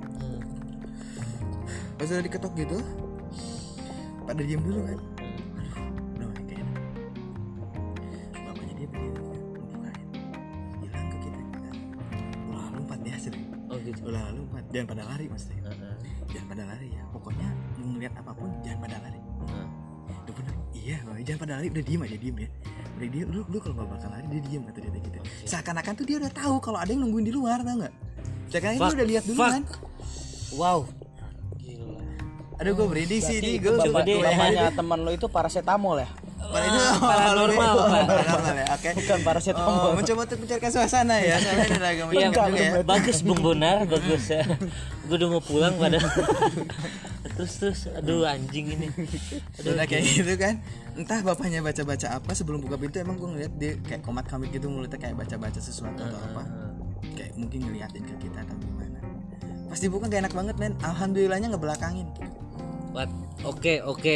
C: Pas udah diketok gitu, pada diem dulu kan. Aduh, udah mulai gak enak. Bapaknya dia berdiri, membukain, bilang ke kita, ulah lompat ya sering.
B: Oh gitu.
C: Ulah lompat, jangan pada lari maksudnya.
B: Heeh.
C: Jangan pada lari ya, pokoknya mau ngeliat apapun jangan pada lari.
B: Heeh.
C: Udah bener, iya Bang, jangan pada lari, udah diem aja, diem ya. Udah dia, lu kalau gak bakal lari dia diem kata dia gitu. Seakan-akan tuh dia udah tahu kalau ada yang nungguin di luar, tau gak? Seakan-akan dia udah lihat duluan.
B: Wow. Gila.
C: Aduh gue berediksi nih, gue
A: Bapaknya teman lo itu paracetamol ya?
C: itu
B: paranormal, Pak.
C: paranormal ya, oke.
A: Bukan paracetamol.
C: Oh, mencoba untuk mencarikan suasana ya, soalnya ini agak
B: Iya,
C: macam juga ya.
B: bagus Bung Bonar, bagus ya. Gue udah mau pulang pada. terus, aduh anjing ini.
C: Udah kayak gitu kan, entah bapaknya baca-baca apa sebelum buka pintu, emang gue ngeliat dia kayak komat kamit gitu, mulutnya kayak baca-baca sesuatu atau apa, kayak mungkin ngeliatin ke kita atau gimana. Pas dibuka gak enak banget men, alhamdulillahnya ngebelakangin.
B: What? Oke.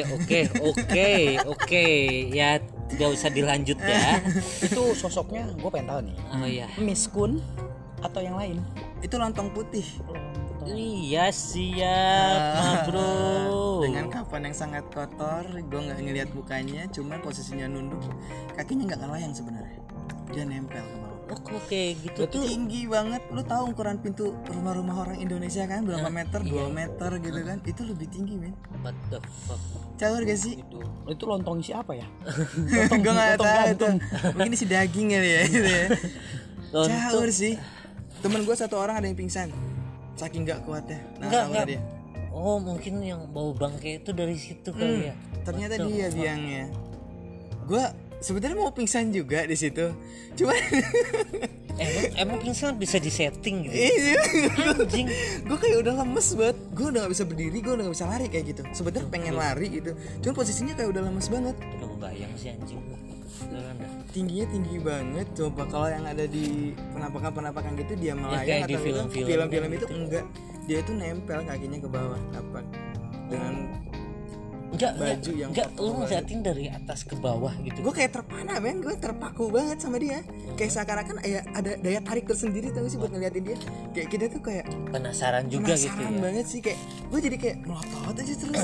B: Ya, tidak usah dilanjut ya.
A: Itu sosoknya gue pengen tahu nih.
B: Oh iya.
A: Miss Kun atau yang lain?
C: Itu lontong putih
B: Iya siap, mah bro.
C: dengan kapan yang sangat kotor, gue nggak ngeliat mukanya, cuman posisinya nunduk, kakinya nggak ngelayang sebenarnya, dia nempel ke bawah.
B: Oke gitu
C: Itu
B: tuh.
C: tinggi banget, lu tahu ukuran pintu rumah-rumah orang Indonesia kan berapa meter, 2 meter gitu kan, itu lebih tinggi men.
B: What the fuck?
C: Caur gak sih?
A: Itu lontong isi apa ya?
C: Gue nggak
A: lontong
C: tahu
A: gantung.
C: tuh, mungkin isi daging kali ya gitu ya. Caur sih. Temen gue 1 orang ada yang pingsan, saking nggak kuatnya.
B: Enggak.
C: Dia.
B: Oh mungkin yang bau bangke itu dari situ kali ya.
C: Ternyata dia biangnya. Gue sebenarnya mau pingsan juga di situ, cuman
B: Emang pingsan bisa disetting gitu.
C: anjing, gue kayak udah lemes banget, gue udah gak bisa berdiri, gue udah gak bisa lari kayak gitu. Sebenarnya pengen lari gitu, cuman posisinya kayak udah lemes banget.
B: Udah membayang sih anjing. Beneran dah.
C: Tingginya tinggi banget. Coba kalau yang ada di penampakan gitu dia melayang
B: kayak di
C: atau gitu,
B: film-film
C: film-film
B: gitu.
C: itu enggak, dia tuh nempel kakinya ke bawah tapak dengan
B: Enggak, lu ngeliatin dari atas ke bawah gitu.
C: gue kayak terpana men, gue terpaku banget sama dia, kayak seakan-akan ada daya tarik tersendiri tau gak sih buat ngeliatin dia. Kayak kita tuh kayak
B: Penasaran juga gitu
C: penasaran
B: ya.
C: banget sih, kayak gue jadi kayak melotot aja terus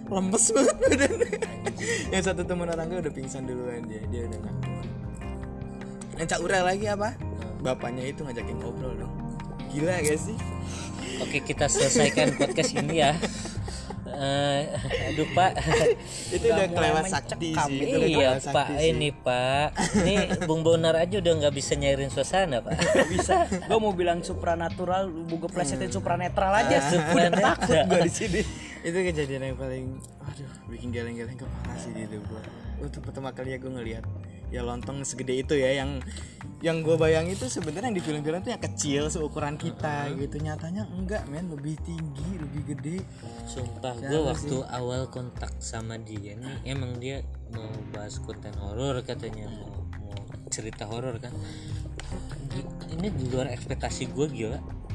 C: lemes banget badannya. Yang satu teman orang gue udah pingsan duluan, dia udah nggak kuat. Yang Cak Ura lagi apa? Bapaknya itu ngajakin ngobrol dong. Gila gak sih?
B: Oke, kita selesaikan podcast ini ya. Aduh Pak,
C: Itu udah kelewat sakti sih. Itu udah
B: iya
C: kelewat sakti
B: Pak,
C: sih.
B: ini Pak, ini Bung Bonar aja udah nggak bisa nyairin suasana Pak.
A: Bisa. Gue mau bilang supranatural, gue plesetin supranetral aja.
B: Supranetral.
A: Takut gue di sini.
C: Itu kejadian yang paling, aduh, bikin geleng-geleng kepala sih di hidup gue. Itu pertama kali ya gue ngelihat ya lontong segede itu ya, yang gue bayang itu sebenarnya yang di film-film tuh yang kecil seukuran kita gitu, nyatanya enggak men, lebih tinggi, lebih gede.
B: Sumpah,
C: Ya,
B: gue
C: apa
B: waktu awal kontak sama dia nih, emang dia mau bahas konten horor katanya, mau cerita horor kan. Ini di luar ekspektasi gue, gila.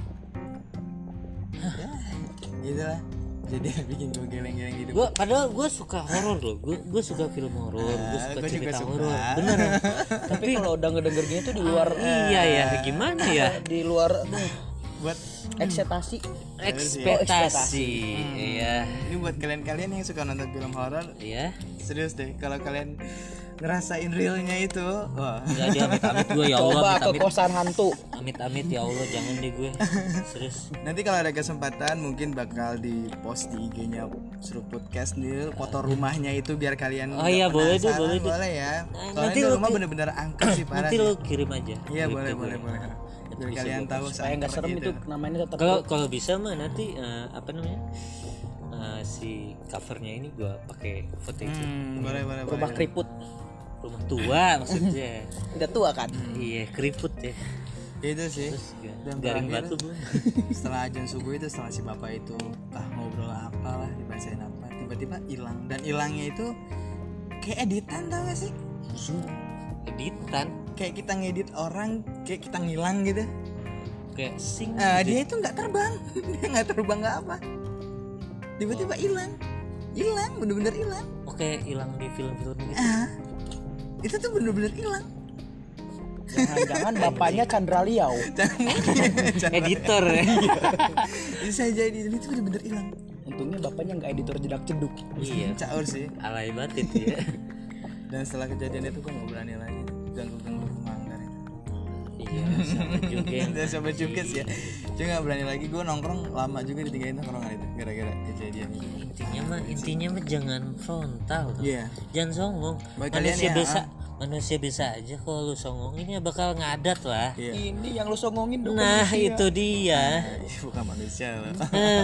C: Ya gitu lah, jadi bikin gue geleng-geleng gitu.
B: Padahal gue suka horor loh, gue suka film horor, gue suka
C: gua juga
B: cerita
C: suka.
B: horor, beneran.
A: Tapi kalau udah ngedenger gini tuh di luar
B: Iya ya, gimana ya?
A: di luar aduh,
C: Buat
A: ekspektasi.
B: Ekspektasi, iya,
C: ini buat kalian-kalian yang suka nonton film horor,
B: iya.
C: serius deh, kalau kalian ngerasain realnya itu, wah,
B: Enggak dia amit-amit gue ya Allah,
A: Coba ke
B: amit-amit,
A: kosan hantu.
B: amit-amit ya Allah, jangan deh gue, serius.
C: nanti kalau ada kesempatan mungkin bakal di post di IG-nya Seruput Podcast nih foto rumahnya itu biar kalian
B: Oh iya, boleh deh,
C: penasaran,
B: boleh deh.
C: ya.
B: Nanti
C: Soalnya itu
B: lu
C: rumah
B: ki-
C: bener-bener angker sih, parah
B: Nanti
C: sih.
B: lo kirim aja.
C: Iya
B: link
C: boleh
B: ke gue.
C: boleh biar
B: Bisa
C: kalian
B: gua
C: tahu
A: Supaya nggak serem
C: seangker
A: itu
C: gitu.
A: namanya tetap.
B: Kalau bisa mah nanti apa namanya, si covernya ini gue pakai foto itu.
C: Boleh
A: Rumah keriput.
B: Rumah tua maksudnya.
A: Udah tua kan?
B: Iya, keriput ya.
C: Itu sih.
B: Terus
C: Dan
B: garing
C: terakhir,
B: batu gue.
C: setelah azan subuh itu, setelah si bapak itu ngobrol apalah, dibacain apa, tiba-tiba hilang. Dan hilangnya itu kayak editan, tau gak sih?
B: Editan
C: Kayak kita ngedit orang, kayak kita ngilang gitu.
B: kayak sing.
C: Dia itu nggak terbang. Dia nggak terbang, nggak apa, tiba-tiba hilang, bener-bener hilang.
B: Oke, hilang di film-film gitu.
C: Itu tuh bener-bener hilang.
A: Jangan-jangan bapaknya Chandra Liau.
B: Editor ya.
C: Bisa jadi, dan itu bener-bener hilang.
A: Untungnya bapaknya nggak editor jedak jeduk.
B: Iya,
C: Caur sih.
B: alay banget itu ya.
C: Dan setelah kejadian itu gue nggak berani lagi ganggu-ganggu rumah anggar itu.
B: Iya, sama juga.
C: Dan sampai juga sih ya. Cuma nggak berani lagi, gue nongkrong lama juga ditinggalin nongkrongan itu gara-gara kejadian itu.
B: Intinya mah jangan frontal tuh.
C: Iya.
B: Jangan songong.
C: Buat kalian
B: Manusia
C: ya,
B: biasa, manusia biasa aja kalau lu songong ini bakal ngadat lah.
C: Iya.
A: Ini yang lu songongin dong.
B: Nah, itu dia.
C: Bukan manusia loh.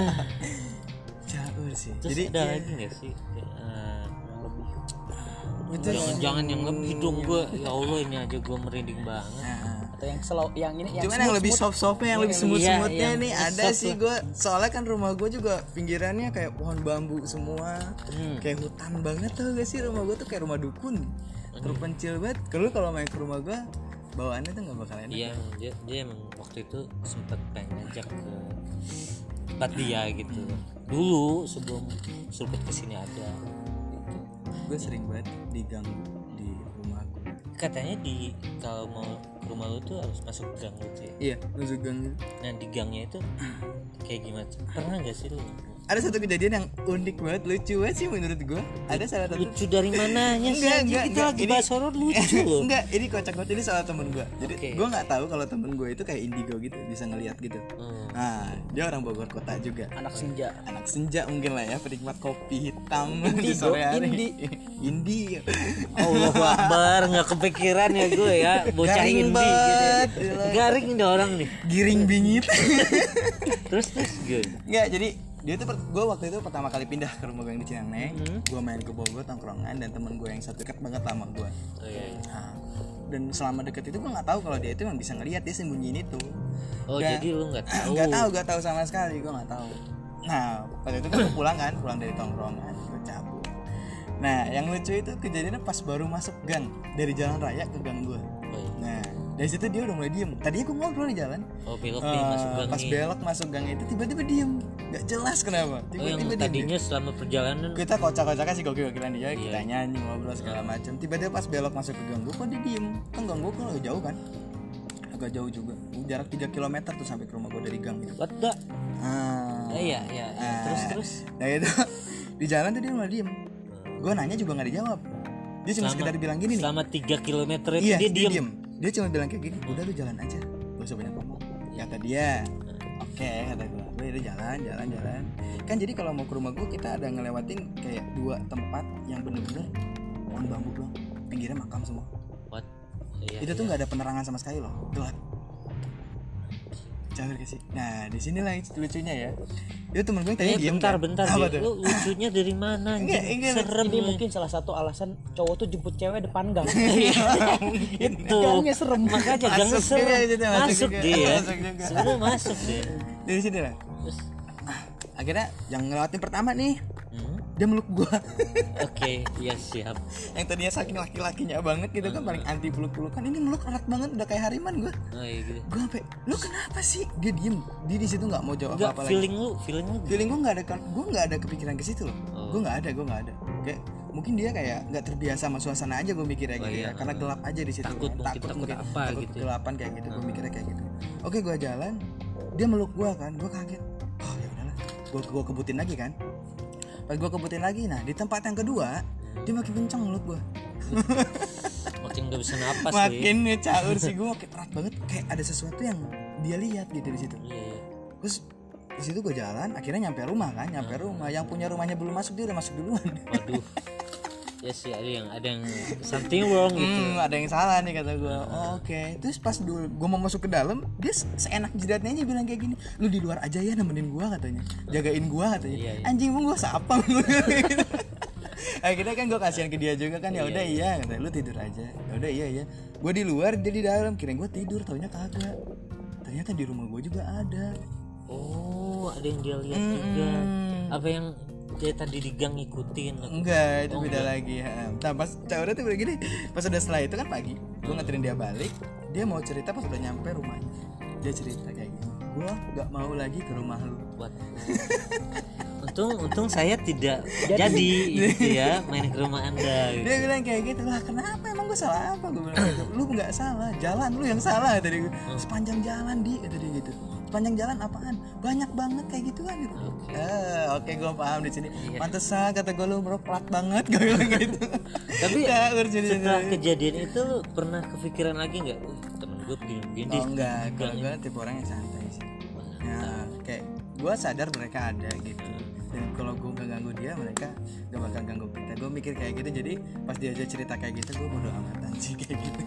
C: Caur sih.
B: Terus
C: Jadi
B: ada lagi nggak sih?
C: itu
B: Jangan yang lebih dong gue. Ya Allah, ini aja gue merinding banget.
A: Atau yang yang ini yang
C: cuman yang lebih soft-softnya, yang lebih semut-semutnya
B: yang
C: nih ada
B: soft
C: sih. Gue soalnya kan rumah gue juga pinggirannya kayak pohon bambu semua, kayak hutan banget, tau gak sih? Rumah gue tuh kayak rumah dukun, terpencil banget. Kalau main ke rumah gue bawaannya tuh nggak bakal enak.
B: Iya, dia emang waktu itu sempat pengen ngajak ke tempat dia gitu. Dulu sebelum Seruput kesini ada. Gitu.
C: Gue sering banget diganggu di rumah gue.
B: Katanya kalau mau ke rumah lu tuh harus masuk gang gitu ya.
C: Iya, masuk gang.
B: Nah di gangnya itu kayak gimana? Pernah nggak sih lu?
C: Ada satu kejadian yang unik banget, lucu banget sih menurut gue. Ada salah satu.
B: Lucu dari mananya sih?
C: Enggak,
B: Kita lagi bahas horor lucu loh.
C: Enggak, ini kocak banget. Ini soal temen gue. Jadi
B: Oke.
C: gue nggak tahu kalau temen gue itu kayak indigo gitu, bisa ngelihat gitu. Nah, dia orang Bogor kota juga.
A: anak senja.
C: Anak senja mungkin lah ya, penikmat kopi hitam di sore hari. Indi.
B: Allahu Akbar, nggak kepikiran ya gue ya, bocah
C: Garing
B: indie gitu ya.
C: banget.
B: Garing ini orang nih.
C: Giring bingit.
B: Terus gue.
C: Enggak, jadi dia tuh gue waktu itu pertama kali pindah ke rumah gue yang di Cinangneng. Gue main ke Bogor tongkrongan dan temen gue yang satu dekat banget sama gue.
B: Oh iya.
C: Nah, dan selama deket itu gue nggak tahu kalau dia itu emang bisa ngelihat, dia sembunyiin itu.
B: Oh
C: Nggak-
B: jadi lu nggak tahu?
C: nggak tahu sama sekali, gue nggak tahu. Nah pada itu gue pulang dari tongkrongan, gue cabut. Nah yang lucu itu kejadiannya pas baru masuk gang dari jalan raya ke gang gue.
B: Oh, iya.
C: Nah dari situ dia udah mulai diem. Tadinya gue ngobrol di jalan.
B: Oh belok nih masuk gang
C: Pas
B: nih.
C: belok masuk gang itu tiba-tiba diem, nggak jelas kenapa.
B: Oh yang
C: Tiba-tiba diem.
B: tadinya selama perjalanan.
C: Kita kocak-kocakan sih gokil-gokilan dia, kita
B: Iya.
C: nyanyi ngobrol segala macam. Tiba-tiba pas belok masuk ke gang gue, kok dia diem? Kan gang gue kalau jauh kan, agak jauh juga, jarak 3 km tuh sampai ke rumah gue dari gang gitu.
B: What the?
C: Ah.
B: Iya.
C: Nah,
B: Terus.
C: nah itu Di jalan tuh dia malah diem. Gue nanya juga nggak dijawab. Dia cuma sekedar bilang gini nih.
B: Selama 3 kilometer itu
C: Iya,
B: dia
C: dia
B: diem.
C: diem. Dia cuma bilang kayak gini, udah lu jalan aja, gak usah banyak ngomong. Kata dia. Oke, kata gue. Gue udah jalan. Kan jadi kalau mau ke rumah gue kita ada ngelewatin kayak 2 tempat yang bener-bener pohon bambu doang. Pinggirnya makam semua.
B: What? Iya,
C: Itu tuh nggak ada penerangan sama sekali loh, gelap. Jangan kasih. Nah, di sinilah lucunya ya. Itu temen gue tadi diem.
B: bentar
C: Apa
B: Gi.
C: tuh?
B: Lu lucunya dari mana
C: Enggak,
B: anjing?
C: enggak.
B: Serem
A: Ini
B: nih.
A: mungkin salah satu alasan cowok tuh jemput cewek depan gang.
B: Itu
A: Gangnya serem.
B: makanya gangnya
C: Masuk
B: serem.
C: juga, jadi masuk
B: Masuk
C: juga.
B: dia.
C: Masuk juga.
B: Sebenarnya masuk dia.
C: Dari sini lah.
B: Terus
C: Akhirnya yang ngelewatin pertama nih,
B: hmm?
C: dia meluk gua.
B: Oke, ya siap.
C: Yang tadinya saking laki-lakinya banget gitu kan, paling anti peluk-pelukan, ini meluk erat banget, udah kayak hariman gua.
B: Oh iya gitu.
C: Gua sampai, lu kenapa sih? Dia diem, dia di situ nggak mau jawab
B: Enggak,
C: apa-apa lagi.
B: feeling lu
C: Feeling gua nggak ada, gua nggak ada kepikiran ke situ loh.
B: Oh.
C: Gua nggak ada. Kayak mungkin dia kayak nggak terbiasa sama suasana aja, gua mikirnya
B: Oh,
C: gitu
B: iya.
C: ya, karena gelap aja di situ.
B: Takut
C: kan.
B: mungkin apa
C: takut
B: gitu.
C: kegelapan kayak gitu, gua mikirnya kayak gitu. Oke, gua jalan, dia meluk gua kan, gua kaget. Oh ya udahlah, gua kebutin lagi kan. Pas gua kebutin lagi, nah di tempat yang kedua dia makin kencang meluk gua.
B: Makin gak bisa napas
C: Makin ngecaur sih, gue makin erat banget, kayak ada sesuatu yang dia lihat gitu di situ.
B: Iya.
C: Terus di situ gue jalan, akhirnya nyampe rumah kan, rumah. Yang punya rumahnya belum masuk, dia udah masuk duluan.
B: Waduh. Ya sih ada yang something wrong gitu.
C: Ada yang salah nih kata gue. Oke. Terus pas dulu gue mau masuk ke dalam, dia seenak jidatnya aja bilang kayak gini, lu di luar aja ya nemenin gue katanya, jagain gue katanya.
B: Iya.
C: Anjing gue sapang. Akhirnya kan gue kasihan ke dia juga kan, ya udah iya kata, lu tidur aja. Ya udah iya. Gue di luar, dia di dalam, kirain gue tidur, taunya kagak. Ternyata di rumah gue juga ada.
B: Oh, ada yang dia lihat juga. Apa yang dia tadi di gang ngikutin?
C: Enggak, itu beda lagi ya. Nah pas cowoknya tuh begini, pas udah setelah itu kan pagi, gue nganterin dia balik, dia mau cerita pas udah nyampe rumahnya, dia cerita kayak gini, gue gak mau lagi ke rumah lu.
B: Buat untung saya tidak jadi gitu ya main ke rumah anda gitu.
C: Dia bilang kayak gitu, lah kenapa emang gue salah apa? Gue bilang gitu, lu nggak salah, jalan lu yang salah tadi. Sepanjang jalan di kata dia gitu. Sepanjang jalan apaan? Banyak banget kayak gitu kan gitu. Oke, gue paham di sini. Pantesan kata gue, lu bro pelat banget, gue bilang gitu.
B: Tapi
C: Ya,
B: setelah kejadian itu lu pernah kepikiran lagi nggak? Temen gue begini-begini.
C: oh enggak, kalau gue tipe orang yang santai sih. Ya, kayak gue sadar mereka ada gitu. Dan kalau gue gak ganggu dia, mereka gak bakal ganggu kita. Gue mikir kayak gitu, jadi pas dia aja cerita kayak gitu, gue bodo amatan sih kayak gitu.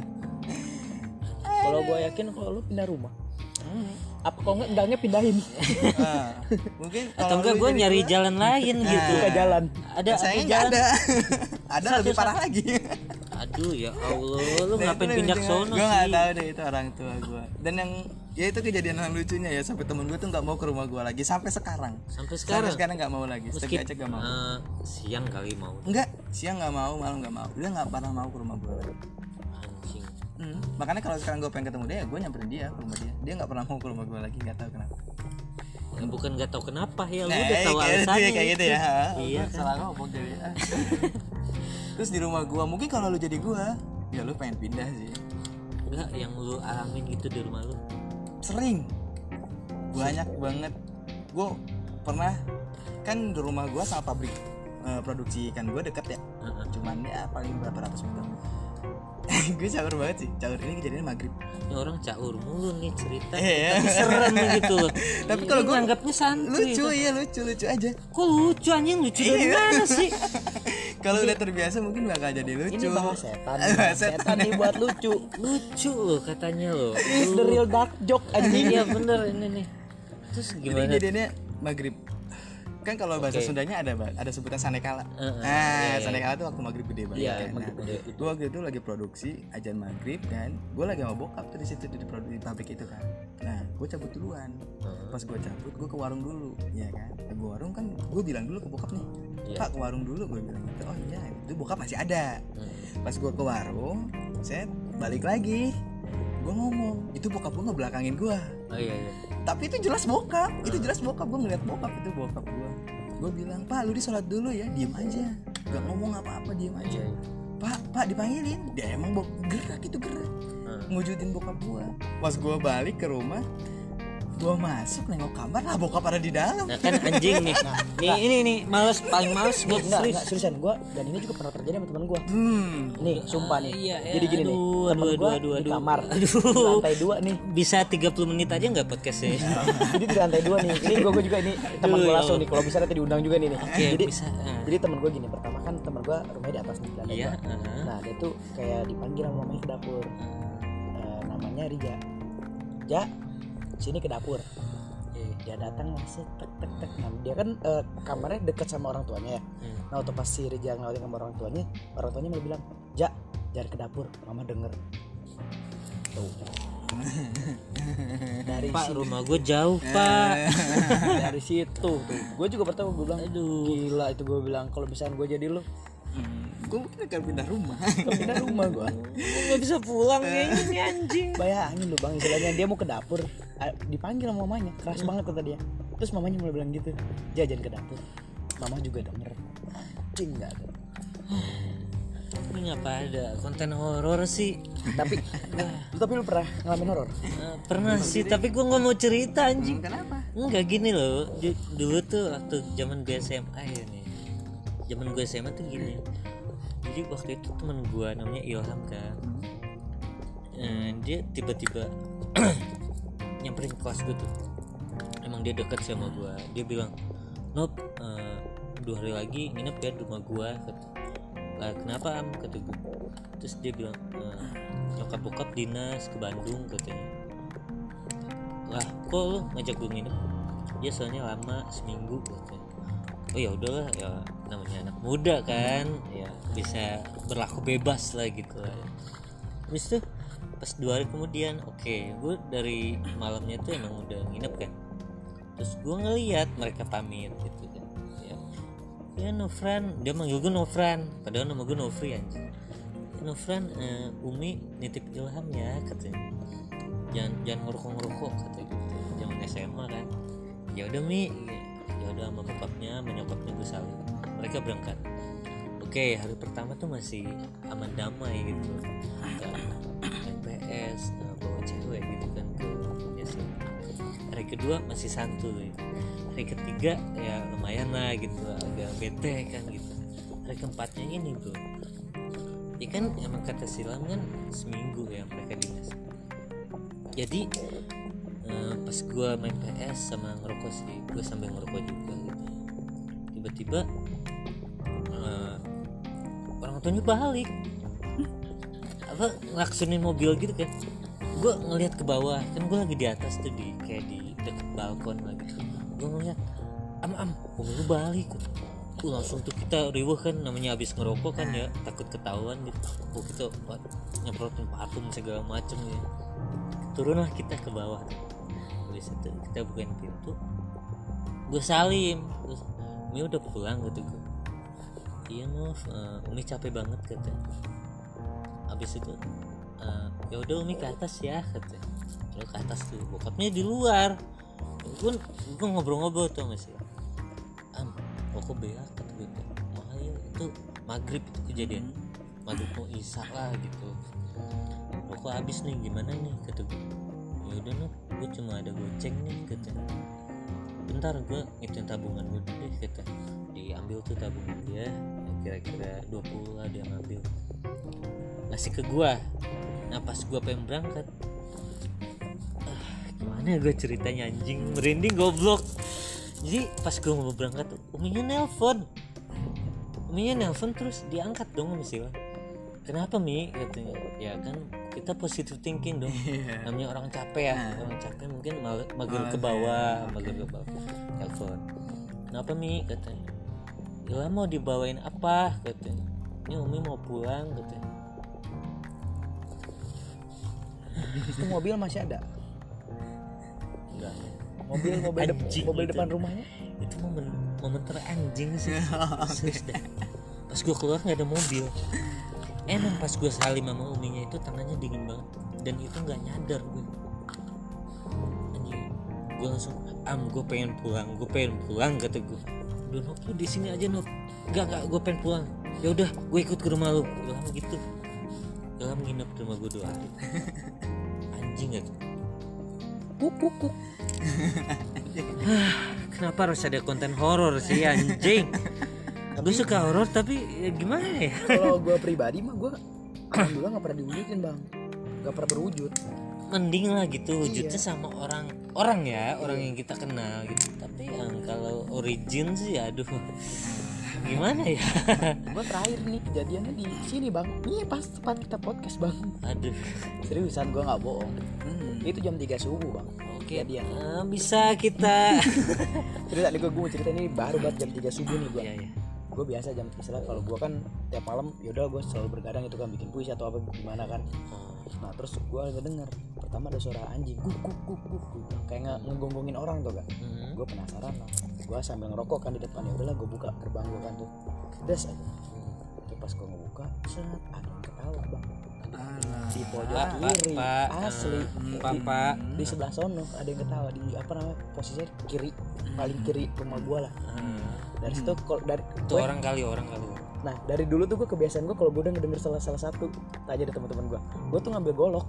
A: Kalau gue yakin kalau lu pindah rumah, apa kalau enggak gangnya pindahin
C: Mungkin
B: Atau enggak
C: lu
B: gue
C: jadi
B: nyari
C: gua,
B: jalan lain gitu.
A: ke jalan.
B: Ada
C: sayangnya nggak
B: jalan.
C: ada. Ada lebih parah lagi.
B: Aduh ya Allah, lu ngapain pindah ke sono
C: Gue nggak
B: sih?
C: tahu deh itu orang tua gue. Dan yang ya itu kejadian yang lucunya ya, sampai temen gue tuh nggak mau ke rumah gue lagi sampai sekarang.
B: Sampai
C: Sampai
B: sekarang.
C: sekarang nggak mau lagi. Setengah aja nggak mau.
B: Siang kali mau.
C: Enggak, siang nggak mau, malam nggak mau. Dia nggak pernah mau ke rumah gue lagi.
B: Anjing.
C: Makanya kalau sekarang gue pengen ketemu dia, gue nyamperin dia ke rumah dia. Dia nggak pernah mau ke rumah gue lagi, nggak tahu kenapa.
B: Ya, bukan nggak tahu kenapa ya, lu
C: Nah,
B: udah tahu
C: kayak gitu
B: alasannya.
C: ya, kayak gitu ya.
B: Iya
C: Gua salah ngomong jadi. Terus di rumah gue, mungkin kalau lu jadi gue, ya lu pengen pindah sih.
B: Enggak yang lu alamin gitu di rumah lu.
C: Sering, banyak banget. Gue pernah kan di rumah gue sama pabrik produksi ikan gue deket ya. Cuman ya paling berapa ratus meter. Gue caur banget sih. Caur ini kejadian maghrib.
B: Ini orang caur mulu nih cerita.
C: Iya.
B: Tapi serem gitu loh.
C: Tapi kalau gue
B: anggapnya santuy.
C: lucu,
B: itu.
C: iya lucu aja.
B: Kok lucu anjing, lucu dari
C: Iya.
B: mana sih?
C: Kalau udah terbiasa mungkin bakal jadi lucu.
A: Ini bahas setan.
C: Bahas
A: Setan nih buat lucu.
B: Lucu loh katanya loh.
A: This the real dark joke anjing.
B: Iya bener ini nih. Terus
C: Jadi
B: gimana?
C: kejadiannya maghrib. Kan kalau bahasa Sundanya ada sebutan sanekala. Sanekala tuh waktu maghrib gede banget.
B: Iya,
C: kan.
B: maghrib gede.
C: Gue waktu itu lagi produksi ajan maghrib dan gue lagi sama bokap tuh di situ di pabrik itu kan. Nah, gue cabut duluan. Pas gue cabut, gue ke warung dulu, ya kan. Ke warung kan, gue bilang dulu ke bokap nih, Pak ke warung dulu, gue bilang gitu. Oh iya, itu bokap masih ada. Pas gue ke warung, saya balik lagi. Gue ngomong, itu bokap gue ngebelakangin gue.
B: Oh iya.
C: Tapi itu jelas bokap, gue ngeliat bokap, itu bokap gue bilang, Pak lu sholat dulu ya, diem aja, gak ngomong apa-apa, diem aja. Pak dipanggilin, dia emang gerak, ngewujudin bokap gue. Pas gue balik ke rumah, Gua masuk nengok kamar lah bokap ada di dalam.
B: Nah kan anjing nih. Nih ini males, paling males gue
A: Enggak seriusan gue, dan ini juga pernah terjadi sama teman gue. Nih sumpah nih.
B: Iya,
A: Jadi gini nih, temen gue di kamar di lantai 2 nih.
B: Bisa 30 menit aja nggak podcastnya?
A: Jadi di lantai 2 nih. Ini gue juga ini teman gue langsung nih. Kalau bisa nanti diundang juga nih.
B: Oke,
A: Jadi
B: bisa.
A: jadi temen gue gini, pertama kan temen gue rumahnya di atas nih, di lantai
B: Iya,
A: 2. Nah dia tuh kayak dipanggil sama mamanya ke dapur. Namanya Rija. Ja, sini ke dapur. Dia datang langsung tek. Nah, dia kan kamarnya dekat sama orang tuanya ya. Nah waktu pas si Rija ngelawatin sama orang tuanya malah bilang, Ja, jangan ke dapur, mama denger. Tuh. Dari
B: Pak, rumah gue jauh pak.
A: dari situ tuh gue juga pertama gue bilang,
B: Aduh.
A: gila itu gue bilang kalau misalnya gue jadi lu,
C: Gue mungkin akan pindah rumah.
A: pindah rumah gue.
B: Gue nggak bisa pulang kayaknya nih anjing.
A: Bayangin lu bang, istilahnya dia mau ke dapur, dipanggil sama mamanya, keras banget kata dia. Terus mamanya mulai bilang gitu, jangan ke dapur, mama juga denger. Cing nggak ada.
B: Ini ngapa ada konten horor sih?
A: Tapi lu pernah ngalamin horor?
B: Pernah sih, tapi gue nggak mau cerita anjing.
C: Kenapa?
B: Enggak gini loh. Dulu tuh waktu zaman gue SMA ya nih. Zaman gue SMA tuh gini. Jadi waktu itu teman gue namanya Ilham kan. Dia tiba-tiba nyamperin kelas gue tuh. Emang dia dekat sama gue. Dia bilang, "Nop, 2 hari lagi nginep ya di rumah gue." Lah kenapa am, kata gue. Terus dia bilang, nyokap bokap dinas ke Bandung katanya. Lah kok lu ngajak gue nginep? Dia soalnya lama, seminggu katanya. Oh ya udahlah, ya namanya anak muda kan, ya bisa berlaku bebas lah gitu lah. Habis itu pas 2 hari kemudian, oke, gue dari malamnya tuh emang udah nginep kan. Terus gue ngeliat mereka pamit gitu kan. Ya Nofran, dia manggil gue Nofran, padahal nama gue Nofri anjing. Nofran, Umi nitip Ilham ya katanya. Jangan ngerokok katanya. Jangan SMA kan. Ya udah Mi, ya udah sama bapaknya, sama nyokapnya gue saling. Mereka berangkat. Oke, hari pertama tuh masih aman damai gitu. Main PS, bawa cewek gitu kan ke biasa. Hari kedua masih santuy. Hari ketiga ya lumayan lah gitu, agak bete kan gitu. Hari keempatnya ini bro, ya kan emang kata silam kan seminggu ya mereka dinas. Jadi pas gue main PS sama ngerokok sih, gue sambil ngerokok juga gitu. Tiba-tiba orang tuanya balik, apa ngelaksonin mobil gitu kan. Gue ngelihat ke bawah, kan gue lagi di atas tuh di kayak di deket balkon lah gitu. Gue ngeliat am lu balik. Langsung tuh kita riweuh kan, namanya habis ngerokok kan ya, takut ketahuan gitu. Kita nyemprotin parfum segala macem ya. Turunlah kita ke bawah. Habis itu kita bukain pintu, gue salim, terus Umi udah pulang gitu gue. Iya Nov, Umi capek banget kata. Habis itu ya udah Umi ke atas ya kata. Terus ke atas tuh, bokapnya di luar. Gue ngobrol-ngobrol tuh masih kok beak kata gue tuh mahal itu maghrib itu kejadian, maghrib mau isya lah gitu. Rokok habis nih gimana nih kata gue. Ya udah Nuh, gue cuma ada goceng nih kata. Bentar gue ngitung tabungan gue deh kata. Diambil tuh tabungan dia, kira-kira 20 lah dia ngambil, ngasih ke gue. Nah pas gue pengen berangkat, gimana gue ceritanya anjing, merinding goblok. Jadi pas gue mau berangkat tuh Uminya nelpon terus diangkat dong sama Sila. Kenapa Mi katanya? Ya kan kita positive thinking dong. Namanya orang capek ya, orang capek mungkin mager ke bawah. Telepon. Kenapa Mi katanya? Ila mau dibawain apa katanya? Ini Umi mau pulang katanya.
A: Itu mobil masih ada?
B: Enggak.
A: Mobil depan rumahnya
B: itu momen teranjing sih. Serius dah. Pas gue keluar nggak ada mobil. Emang pas gue salim sama Uminya itu tangannya dingin banget, dan itu nggak nyadar gue. Anjing, gue langsung gue pengen pulang kata gue. Udah Nop, lu di sini aja Nop. Enggak gue pengen pulang. Ya udah gue ikut ke rumah lu. Ilham gitu. Ilham nginep di rumah gue 2 hari. Anjing gak tuh.
A: kuk kuk kuk.
B: Kenapa harus ada konten horor sih anjing? Gue suka horor tapi ya gimana ya?
A: Kalau gue pribadi mah gue alhamdulillah nggak pernah diwujudin bang, nggak pernah berwujud.
B: Mending lah gitu wujudnya sama orang ya, orang yang kita kenal gitu. Tapi yang kalau origin sih aduh gimana ya?
A: Gue terakhir nih kejadiannya di sini bang, ini pas tempat kita podcast bang.
B: Aduh.
A: Seriusan gue nggak bohong. Itu jam 3 subuh bang.
B: Oke,
A: Kejadian.
B: bisa kita.
A: Cerita nih gue mau cerita ini baru banget jam 3 subuh nih gue.
B: Iya, iya.
A: Gue biasa jam misalnya kalau gue kan tiap malam yaudah gue selalu bergadang itu kan bikin puisi atau apa gimana kan. Nah terus gue ngedenger pertama ada suara anjing guk guk guk guk, kayak ngegonggongin orang tuh kan. Gue penasaran lah, gue sambil ngerokok kan di depan, ya udahlah gue buka gerbang gue kan tuh des aja. Terus pas gue ngebuka set ada yang ketawa bang di pojok kiri asli di sebelah sono ada yang ketawa di apa namanya posisinya kiri paling kiri rumah gue lah. Dari situ kalau dari
B: Itu orang kali.
A: nah dari dulu tuh gue kebiasaan gue kalau gue udah ngedenger salah satu tanya dari teman-teman gue tuh ngambil golok.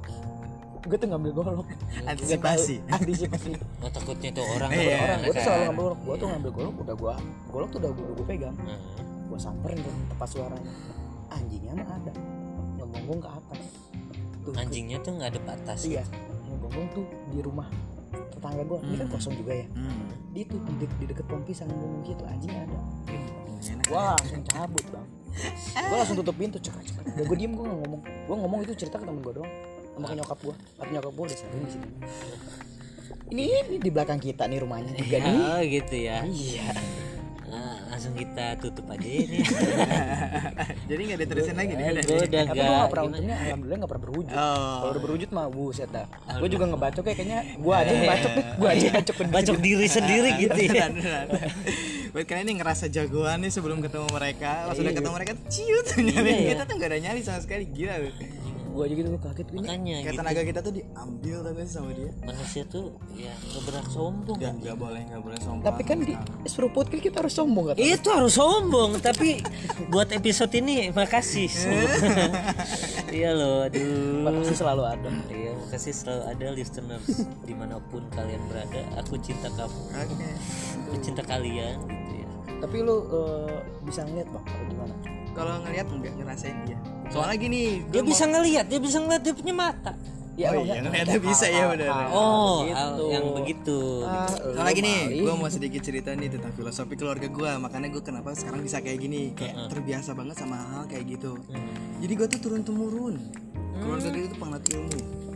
C: Antisipasi.
B: Oh, takutnya tuh orang
A: Gue tuh selalu ngambil golok. Gue tuh ngambil golok golok tuh udah gue pegang. Gue samperin ke tempat suaranya. Anjingnya mah ada ngegonggong ke atas tuh,
B: anjingnya tuh nggak ada batas.
A: iya ngegonggong tuh di rumah tetangga gue. Ini kan kosong juga ya. Di itu di deket pohon pisang ngomong gitu anjingnya ada. Wah langsung cabut bang. Gue langsung tutup pintu cekat. Udah gue diem, gue ngomong itu cerita ke temen gue doang sama ke nyokap gue. Tapi nyokap gue udah sering di sini. Ini di belakang kita nih rumahnya juga nih.
B: Oh gitu ya.
A: Iya.
B: Langsung kita tutup aja ini.
C: Jadi nggak diterusin lagi nih udah.
B: Gue udah
A: Tapi gue gak pernah untungnya alhamdulillah gak pernah berwujud. Kalau udah berwujud mah buset dah. Gue juga ngebacok kayaknya gue aja ngebacok nih. Gue aja
B: bacok diri sendiri gitu ya.
C: Buat kalian ini ngerasa jagoan nih sebelum ketemu mereka. Pas udah ketemu mereka ciut nyari kita tuh nggak ada nyali sama sekali, gila lu.
A: Gue aja gitu kaget gue.
B: Makanya
C: Kayak
B: gitu.
C: tenaga kita tuh diambil tau gak sih sama dia.
B: Manusia tuh ya nggak berhak sombong.
C: Nggak boleh sombong.
A: Tapi kan di Espro Podcast kita harus sombong kan.
B: Itu harus sombong, tapi buat episode ini makasih. Iya loh, aduh.
A: Makasih selalu ada.
B: Iya, makasih selalu ada listeners dimanapun kalian berada. Aku cinta kamu.
C: Oke.
B: Aku cinta kalian gitu ya.
A: Tapi lu bisa ngeliat bang atau gimana?
C: Kalau ngelihat nggak ngerasain dia. Soalnya gini,
B: Dia bisa ngelihat dia punya mata.
A: Ya,
C: oh iya ngeliatnya bisa ya benar.
B: Oh,
A: gitu.
B: yang begitu.
C: Soalnya gini, gue mau sedikit cerita nih tentang filosofi keluarga gue. Makanya gue kenapa sekarang bisa kayak gini, kayak terbiasa banget sama hal kayak gitu. Jadi gue tuh turun temurun. Keluarga gue itu penganut ilmu.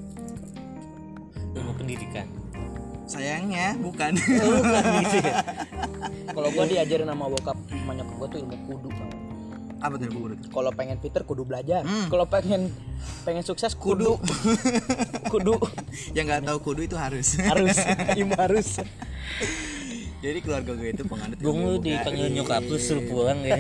B: Ilmu pendidikan.
C: Sayangnya bukan.
B: Bukan gitu ya.
A: Kalau gue diajarin sama bokap sama nyokap gue tuh ilmu kudu bang.
C: Apa tuh ilmu kudu?
A: Kalau pengen pinter kudu belajar. Kalau pengen sukses kudu. Kudu.
C: Yang nggak tahu kudu itu harus.
A: Ilmu harus.
C: Jadi keluarga gue itu penganut
B: Gue mau dipanggil nyokap lu suruh pulang ya.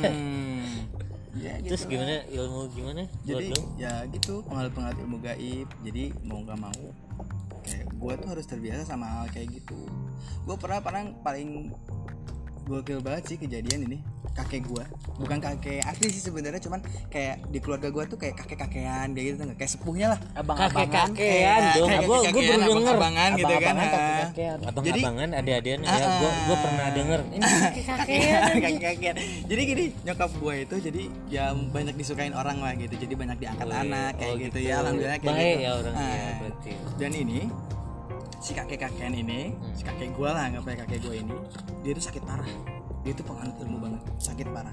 C: Ya, gitu.
B: Terus gimana ilmu gimana?
C: Jadi ya gitu penganut ilmu gaib. Jadi mau nggak mau kayak gue tuh harus terbiasa sama hal kayak gitu. Gue pernah paling gokil banget sih kejadian ini. Kakek gue, bukan kakek asli sih sebenarnya, cuman kayak di keluarga gue tuh kayak kakek-kakean kayak gitu, kayak sepuhnya lah.
B: Kakek-kakean dong. Gue baru denger.
C: Abang-abangan gitu kan.
B: Abang-abangan ada-adaan ya. Gue pernah denger. Ini
C: Kakek-kakean. Jadi gini, nyokap gue itu jadi ya banyak disukain orang lah gitu. Jadi banyak diangkat anak kayak gitu ya. Alhamdulillah kayak
B: baik
C: gitu.
B: ya orangnya berarti.
C: Dan ini si kakek-kakean ini, si kakek gue lah, nggak pakai kakek gue ini, dia tuh sakit parah. Dia tuh penganut ilmu banget, sakit parah.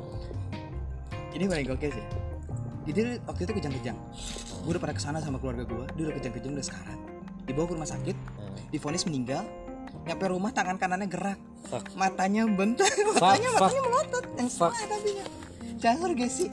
C: Ini paling gokil sih. Jadi waktu itu kejang-kejang. Gue udah pada kesana sama keluarga gue, dia udah kejang-kejang udah sekarat. Dibawa ke rumah sakit, divonis meninggal. Nyampe rumah tangan kanannya gerak, matanya bentar, matanya melotot, yang setengah tapinya. Jangan guys sih.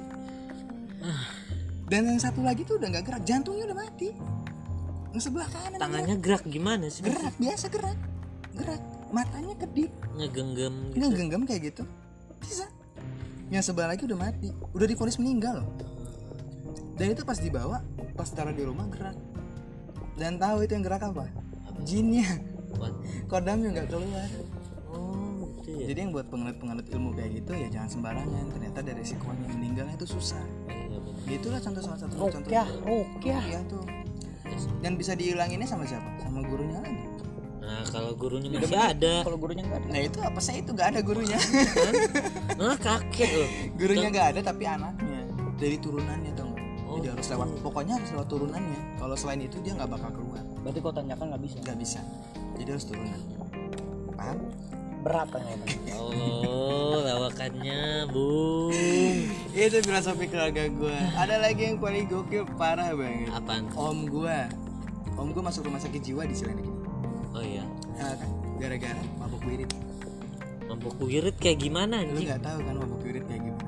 C: Dan yang satu lagi tuh udah nggak gerak, jantungnya udah mati. Yang sebelah kanan
B: tangannya gerak gimana sih?
C: gerak biasa gerak, matanya kedip,
B: Ngegenggam gitu.
C: ngegenggam kayak gitu, bisa. Yang sebelah lagi udah mati, udah divonis meninggal. Dan itu pas dibawa, pas taruh di rumah gerak. Dan tahu itu yang gerak apa? Jinnya. Kodamnya nggak keluar.
B: Oh, gitu ya.
C: Jadi yang buat penganut ilmu kayak gitu ya jangan sembarangan. Ternyata dari resikonya meninggalnya itu susah. Itulah contoh salah satu contoh.
A: Rukyah
C: Iya tuh. Dan bisa diulanginnya sama siapa? Sama sama gurunya lagi.
B: Nah kalau gurunya masih ada,
A: Kalau gurunya nggak ada.
C: Nah itu apa saya itu nggak ada gurunya.
B: malah kaget loh.
C: Gurunya nggak ada tapi anaknya dari turunannya tuh.
B: Oh,
C: Jadi harus lewat, pokoknya harus lewat turunannya. Kalau selain itu dia nggak bakal keluar.
A: Berarti kau tanyakan nggak bisa.
C: Nggak bisa. Jadi harus turunan. Paham?
A: Berat ternyata.
B: Oh lawakannya bung.
C: Itu filosofi keluarga gue. Ada lagi yang paling gokil parah banget.
B: Apaan?
C: Om gue masuk rumah sakit jiwa di Cilenek ini.
B: Oh iya.
C: Kan gara-gara mabuk wirid.
B: Mabuk wirid kayak gimana
C: Lu
B: anjing?
C: nggak tahu kan mabuk wirid kayak gimana?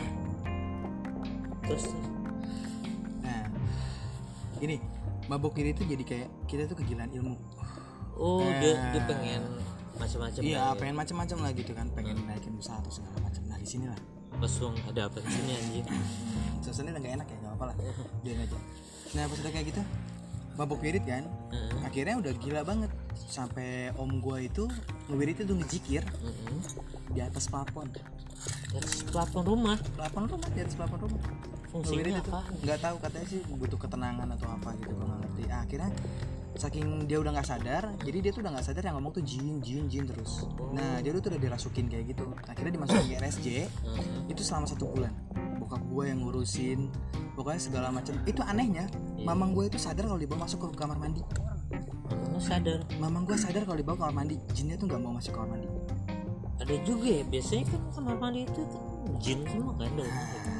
B: Terus
C: Nah, gini, mabuk wirid itu jadi kayak kita tuh kegilaan ilmu.
B: oh dia pengen macam-macam.
C: Iya,
B: lah ya.
C: pengen macam-macam lah gitu kan, pengen naikin usaha atau segala macam. Nah di sini lah.
B: Langsung ada apa di sini anjing?
C: Suasananya udah gak enak ya, nggak apa-apa lah, biarin aja. Nah pas udah kayak gitu, mabuk wirid kan, akhirnya udah gila banget. Sampai om gua itu ngewirid itu ngejikir di atas plafon.
B: Terus plafon rumah
C: Di atas plafon rumah.
B: fungsinya
C: Ngewirid itu
B: apa?
C: nggak tahu, katanya sih butuh ketenangan atau apa gitu, gua nggak ngerti. Akhirnya saking dia udah nggak sadar, jadi dia tuh udah nggak sadar yang ngomong tuh jin terus. Nah dia tuh udah dirasukin kayak gitu. Akhirnya dimasukin ke RSJ. Itu selama 1 bulan. Bokap gue yang ngurusin, pokoknya segala macam. Itu anehnya, mamang gue itu sadar kalau dibawa masuk ke kamar mandi.
B: Kamu sadar?
C: Mamang gue sadar kalau dibawa ke kamar mandi, jinnya tuh nggak mau masuk ke kamar mandi.
B: Ada juga ya, biasanya kan kamar mandi itu kan jin semua kan ada.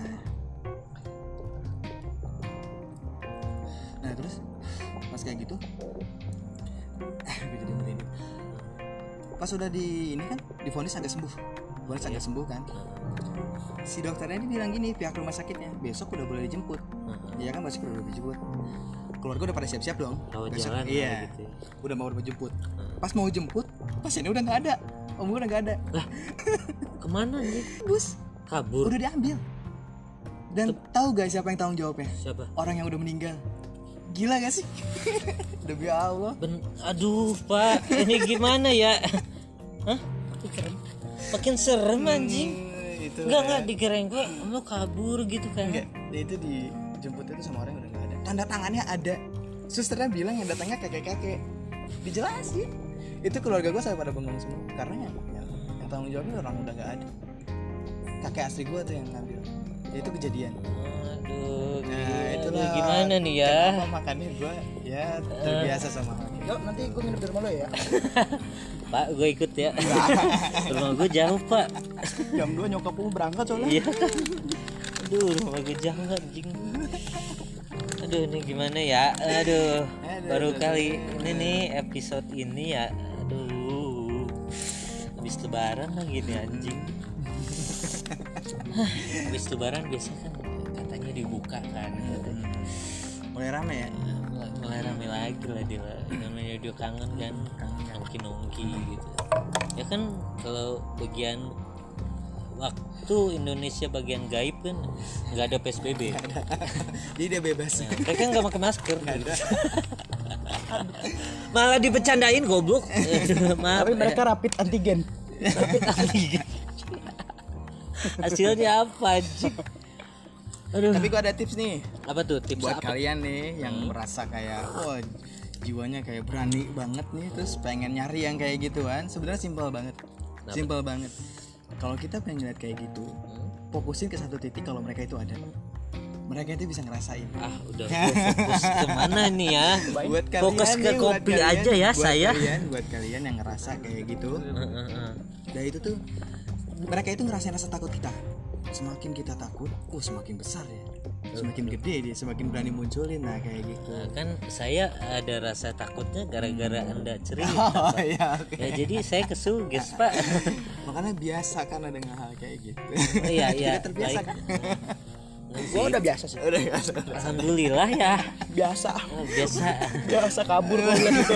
C: Nah terus pas kayak gitu, gue jadi merinding. Pas udah di ini kan, divonis agak sembuh, agak sembuh kan. Si dokternya ini bilang gini, pihak rumah sakitnya, besok udah boleh dijemput. Iya kan, besok udah boleh dijemput. Keluarga udah pada siap-siap dong.
B: Rawat
C: Besok,
B: jalan
C: iya,
B: gitu ya.
C: udah mau jemput. Pas mau jemput, pasiennya udah nggak ada. Om gue udah nggak ada.
B: Lah, kemana nih?
C: Bus
B: Kabur.
C: udah diambil. Dan tahu guys siapa yang tanggung jawabnya?
B: Siapa?
C: Orang yang udah meninggal. Gila gak sih? Demi Allah.
B: Aduh pak, ini gimana ya? Hah? Makin serem anjing.
C: Itu
B: Enggak dikirain gua lu kabur gitu kan.
C: Enggak, dia itu dijemput itu sama orang yang udah gak ada. Tanda tangannya ada. Susternya bilang yang datangnya kakek-kakek. Dijelasin. Itu keluarga gue sampai pada bengong semua. Karena yang tanggung jawabnya orang udah gak ada. Kakek asli gue tuh yang ngambil. Itu kejadian.
B: Aduh,
C: Nah itulah
B: gimana nih ya?
C: kenapa makanya gue ya terbiasa sama hal ini.
A: Yuk nanti gue nginep di rumah lo ya.
B: Pak, gue ikut ya. Rumah gue jauh pak.
C: Jam 2 nyokap gue berangkat soalnya.
B: Iya kan. Aduh, rumah gue jauh anjing. Aduh, ini gimana ya? Aduh, baru kali ini nih episode ini ya. Aduh, habis lebaran lagi nih anjing. Habis lebaran biasa kan katanya dibuka kan.
C: Mulai rame ya.
B: Mulai rame lagi lah dia, namanya dia kangen kan, nongki gitu ya kan. Kalau bagian waktu Indonesia bagian gaib kan nggak ada PSBB,
C: Jadi dia bebas.
B: nah, mereka nggak pakai masker gitu. Malah dibecandain goblok. Maaf,
A: Tapi mereka rapid antigen.
B: rapid antigen. Hasilnya apa anjing? Aduh.
C: Tapi gue ada tips nih
B: Apa tuh tips
C: buat
B: apa?
C: kalian nih yang merasa kayak wah jiwanya kayak berani banget nih, terus pengen nyari yang kayak gituan. Sebenarnya simpel banget. Simpel banget. Kalau kita pengen ngeliat kayak gitu, fokusin ke satu titik. Kalau mereka itu ada, mereka itu bisa ngerasain.
B: Ah udah gua fokus kemana nih ya?
C: Buat kalian
B: Fokus ke
C: nih, buat
B: kopi
C: kalian,
B: aja ya
C: buat
B: saya.
C: buat kalian yang ngerasa kayak gitu. Dan itu tuh mereka itu ngerasain rasa takut kita. Semakin kita takut, semakin besar ya, semakin gede dia, semakin berani munculin. Nah kayak gitu.
B: Nah, kan saya ada rasa takutnya gara-gara Anda cerita.
C: Oh
B: Pak.
C: iya, oke.
B: Ya jadi saya kesuges pak.
C: Makanya biasa kan ada hal kayak gitu.
B: Oh, iya
C: Kita terbiasa
B: baik.
C: kan.
A: Gue udah biasa sih.
C: Udah biasa.
B: Alhamdulillah ya.
A: Biasa.
B: Oh, biasa.
A: Biasa kabur kalau lihat gitu.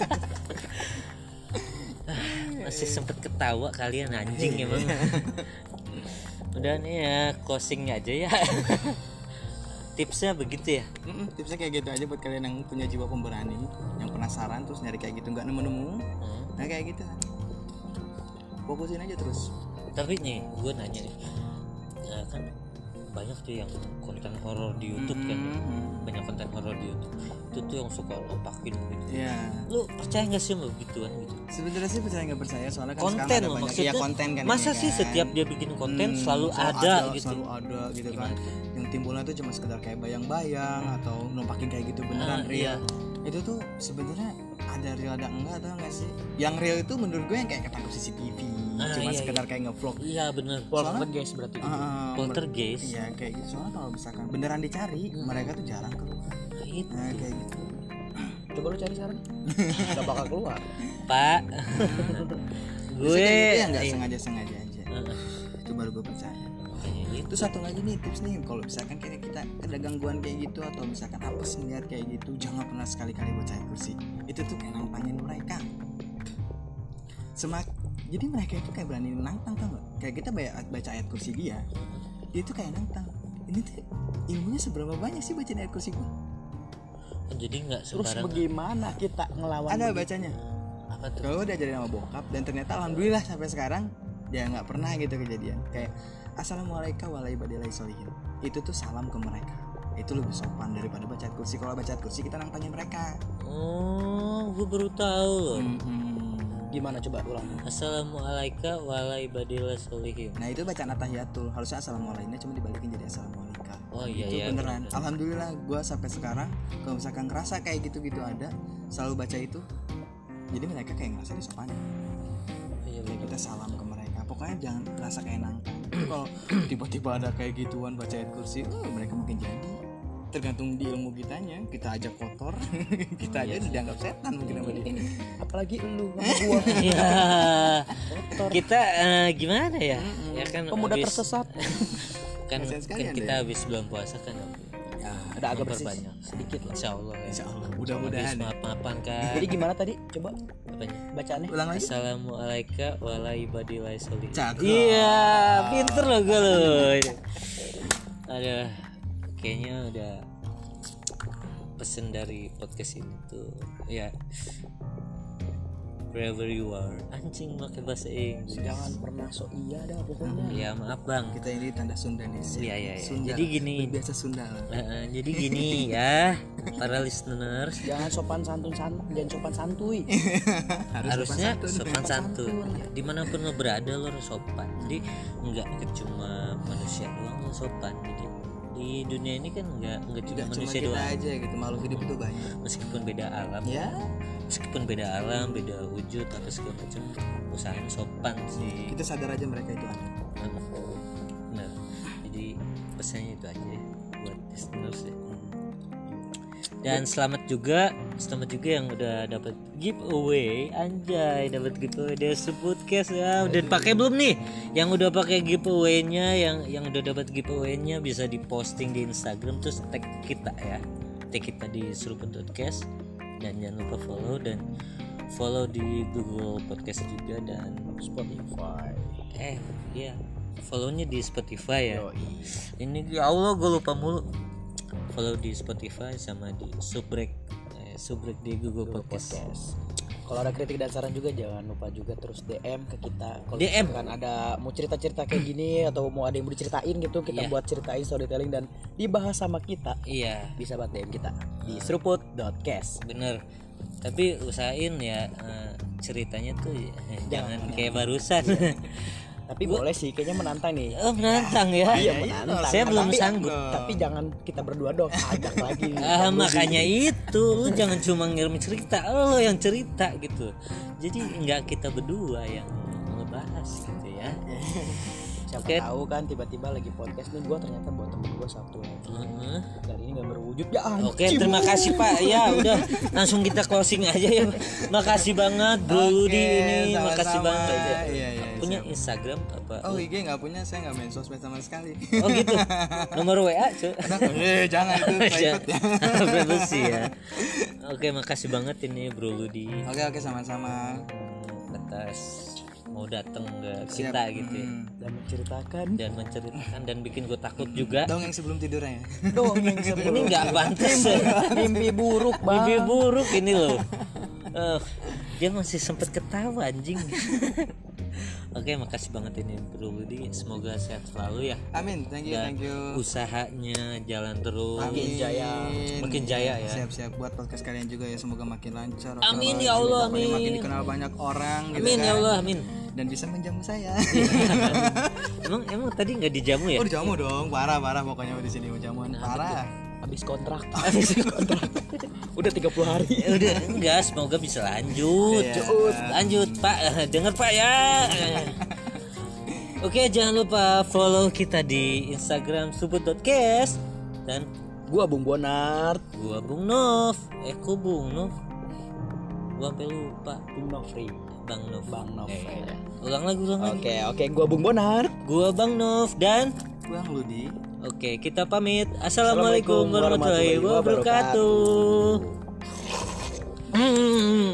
B: Masih sempet ketawa kalian anjing emang. Udah nih ya closingnya aja ya. Tipsnya begitu ya.
C: Tipsnya kayak gitu aja buat kalian yang punya jiwa pemberani, yang penasaran terus nyari kayak gitu nggak nemu-nemu. Nah kayak gitu fokusin aja terus.
B: Tapi nih gue nanya nih, kan banyak tuh yang konten horor di YouTube kan. Banyak konten horor di YouTube. Itu tuh yang suka lompakin gitu.
C: Iya.
B: Lu percaya nggak sih lo gituan gitu?
C: Sebenarnya sih percaya nggak percaya soalnya kan
B: Konten
C: sekarang ada
B: loh,
C: banyak
B: maksudnya
C: konten kan.
B: masa
C: ini
B: sih
C: kan.
B: setiap dia bikin konten selalu ada gitu.
C: Selalu ada gitu kan.
B: Gimana tuh?
C: Yang timbulnya tuh cuma sekedar kayak bayang-bayang atau lompakin kayak gitu beneran real.
B: Iya.
C: Itu tuh sebenarnya ada real ada enggak atau enggak sih? Yang real itu menurut gue yang kayak ketangkep CCTV, cuma
B: iya,
C: sekedar kayak nge-vlog.
B: Iya bener.
A: Poltergeist berarti gitu.
B: Poltergeist.
C: Iya kayak gitu. Soalnya kalau misalkan beneran dicari, mereka tuh jarang keluar.
B: Itu.
C: Nah, kayak gitu.
A: Coba lu cari sekarang. Gak bakal keluar.
B: Pak.
C: Gue
B: Gue
C: kayak gitu ya nggak sengaja aja.
B: Heeh.
C: Itu baru gue percaya.
B: Makanya gitu.
C: Itu satu lagi nih tips nih, kalau misalkan kayak kita ada gangguan kayak gitu atau misalkan apa sih ngeliat kayak gitu, jangan pernah sekali-kali baca ayat kursi. Itu tuh kayak nantangin mereka. Jadi mereka itu kayak berani nantang, tau gak? Kayak kita baca ayat kursi dia tuh kayak nantang. Ini tuh ilmunya seberapa banyak sih baca ayat kursi gua?
B: Jadi nggak
A: Terus
B: sembarangan.
A: bagaimana kita ngelawan?
C: Ada
A: begitu?
C: bacanya.
B: Apa tuh?
C: Kalau udah jadi sama bokap dan ternyata alhamdulillah sampai sekarang dia nggak pernah gitu kejadian. Kayak assalamualaikum warahmatullahi wabarakatuh. Itu tuh salam ke mereka. Itu lebih sopan daripada baca ayat kursi. Kalau baca ayat kursi kita nantangin mereka.
B: Oh, gue baru tahu loh.
A: Gimana coba ulang?
B: Assalamualaikum warahmatullahi wabarakatuh.
C: Nah itu bacaan at-tahiyatul, harusnya assalamualaikumnya cuma dibalikin jadi assalamualaikum.
B: Oh iya
C: Itu
B: iya.
C: beneran.
B: bener.
C: Alhamdulillah gue sampai sekarang kalau misalkan ngerasa kayak gitu-gitu ada, selalu baca itu. Jadi mereka kayak ngerasa disopanin.
B: Iya
C: Jadi
B: bener.
C: kita salam ke mereka. Pokoknya jangan ngerasa kayak nangkang. Kalau tiba-tiba ada kayak gituan baca ayat kursi, mereka mungkin jadi. Tergantung di ilmu kitanya, kita ajak kotor, kita aja udah dianggap setan mungkin sama dia.
A: Apalagi lu sama gua.
B: Iya. Kita gimana ya? Ya kan
A: Pemuda
B: habis-
A: tersesat.
B: kan,
C: Kasian sekali
B: kan
C: Anda
B: kita
C: ya.
B: habis bulan puasa kan.
C: Ya,
A: Ada agak bersih
B: Memperbanyak.
A: sedikit lah.
B: Insya Allah ya.
C: Insya Allah,
B: Habis
C: mudah-mudahan.
B: maaf-maafan kan.
A: Jadi gimana tadi? Coba
B: Apanya?
A: bacaannya.
C: Ulang lagi.
B: Assalamualaikum warahmatullahi wabarakatuh.
C: Cakep.
B: Iya, pinter loh gue loh. Ada kayaknya udah pesen dari podcast ini tuh ya, wherever you are, anjing pakai bahasa Inggris.
A: Jangan pernah so iya dah pokoknya.
B: Ya maaf bang.
C: Kita ini tanda Sunda nih.
B: Iya, iya, iya.
C: Sunda.
B: Jadi gini.
C: Biasa Sunda lah.
B: Jadi gini ya para listeners,
A: Jangan sopan santun, jangan sopan santuy.
B: harusnya
C: sopan
B: sopan santun. Dimanapun lo berada lo harus sopan. Jadi nggak cuma manusia doang lo sopan. Jadi di dunia ini kan nggak cuma
C: Tidak cuma
B: manusia
C: kita
B: doang.
C: aja gitu, makhluk hidup itu banyak.
B: Meskipun beda alam,
C: Ya,
B: meskipun beda alam, beda wujud atau segala macam, usahain sopan sih.
C: kita sadar aja mereka itu ada.
B: Nah, jadi pesannya itu aja ya buat listeners ya. Dan selamat juga yang udah dapat giveaway, anjay, dapat giveaway dari Subpodcast ya. Udah pakai belum nih? Yang udah pakai giveaway-nya, yang udah dapat giveaway-nya bisa diposting di Instagram terus tag kita ya. Tag kita di Subpodcast dan jangan lupa follow di Google Podcast juga dan
A: Spotify.
B: iya, follownya di Spotify ya.
A: Yoi.
B: Ini ya Allah gue lupa mulu. Follow di Spotify sama di subrek di Google Podcast.
A: Kalau ada kritik dan saran juga jangan lupa juga terus DM ke kita. Kalau
B: DM.
A: misalkan ada mau cerita-cerita kayak gini atau mau ada yang mau diceritain gitu, kita
B: Iya.
A: buat ceritain storytelling dan dibahas sama kita.
B: Iya,
A: Bisa buat DM kita di seruput.cast.
B: bener. Tapi usahain ya ceritanya tuh jangan kayak barusan.
A: Tapi boleh sih, kayaknya menantang nih.
B: Oh, menantang ya.
A: Iya, menantang.
B: Saya belum
A: Tapi-
B: sanggup.
A: Tapi jangan kita berdua dong, ajak lagi.
B: Makanya itu lu jangan cuma ngirim cerita, lo yang cerita gitu. Jadi nggak kita berdua yang ngebahas gitu ya.
A: Siapa
B: Oke.
A: tahu kan tiba-tiba lagi podcast nih, gue ternyata buat temen gue satu lagi.
B: Heeh.
A: Dan ini gak berwujud ya.
B: Oke, terima kasih Pak. Ya udah langsung kita closing aja ya. Makasih banget Bro Ludi ini,
C: sama-sama.
B: makasih banget.
C: Iya,
B: Punya
C: siap.
B: Instagram apa?
C: Oh IG nggak punya, saya nggak main sosmed sama sekali.
B: Oh gitu. Nomor WA, cuy.
C: Jangan itu private ya.
B: Privacy ya. Oke, makasih banget ini Bro Ludi
C: Oke sama-sama.
B: atas mau datang ke
C: Siap.
B: kita gitu ya.
A: Dan menceritakan
B: Dan menceritakan dan bikin gue takut juga.
C: Dongeng sebelum tidurnya.
A: dong yang
B: Ini nggak pantas.
A: mimpi buruk bang.
B: Mimpi buruk ini loh. Dia masih sempet ketawa anjing. Oke, makasih banget ini Bro Budi. Semoga sehat selalu ya.
C: Amin, thank you,
B: Dan
C: thank you.
B: usahanya jalan terus.
C: Amin.
B: Makin jaya ya.
C: Siap-siap buat podcast kalian juga ya, semoga makin lancar.
B: Amin ya Allah,
C: Makin
B: amin.
C: dikenal banyak orang gitu
B: Amin
C: kan.
B: ya Allah, amin.
C: Dan bisa menjamu saya.
B: emang tadi nggak dijamu ya?
C: Oh, dijamu dong, parah pokoknya di sini jamuan parah.
A: Habis kontrak. Udah 30 hari.
B: Udah enggak, semoga bisa lanjut.
C: Iya.
B: Lanjut Pak, dengar Pak ya. Oke, jangan lupa follow kita di Instagram subut.cast dan
A: Gua Bung Bonart,
B: gua Bung Nov. Kok Bung Nov? Gua sampai lupa.
A: Bung Novri.
B: Bang Nov.
A: Bang Nov.
B: Ulang lagi.
A: Oke, gua Bung Bonart.
B: Gua Bang Nov dan
C: Bang Ludi.
B: oke, kita pamit. Assalamualaikum warahmatullahi wabarakatuh.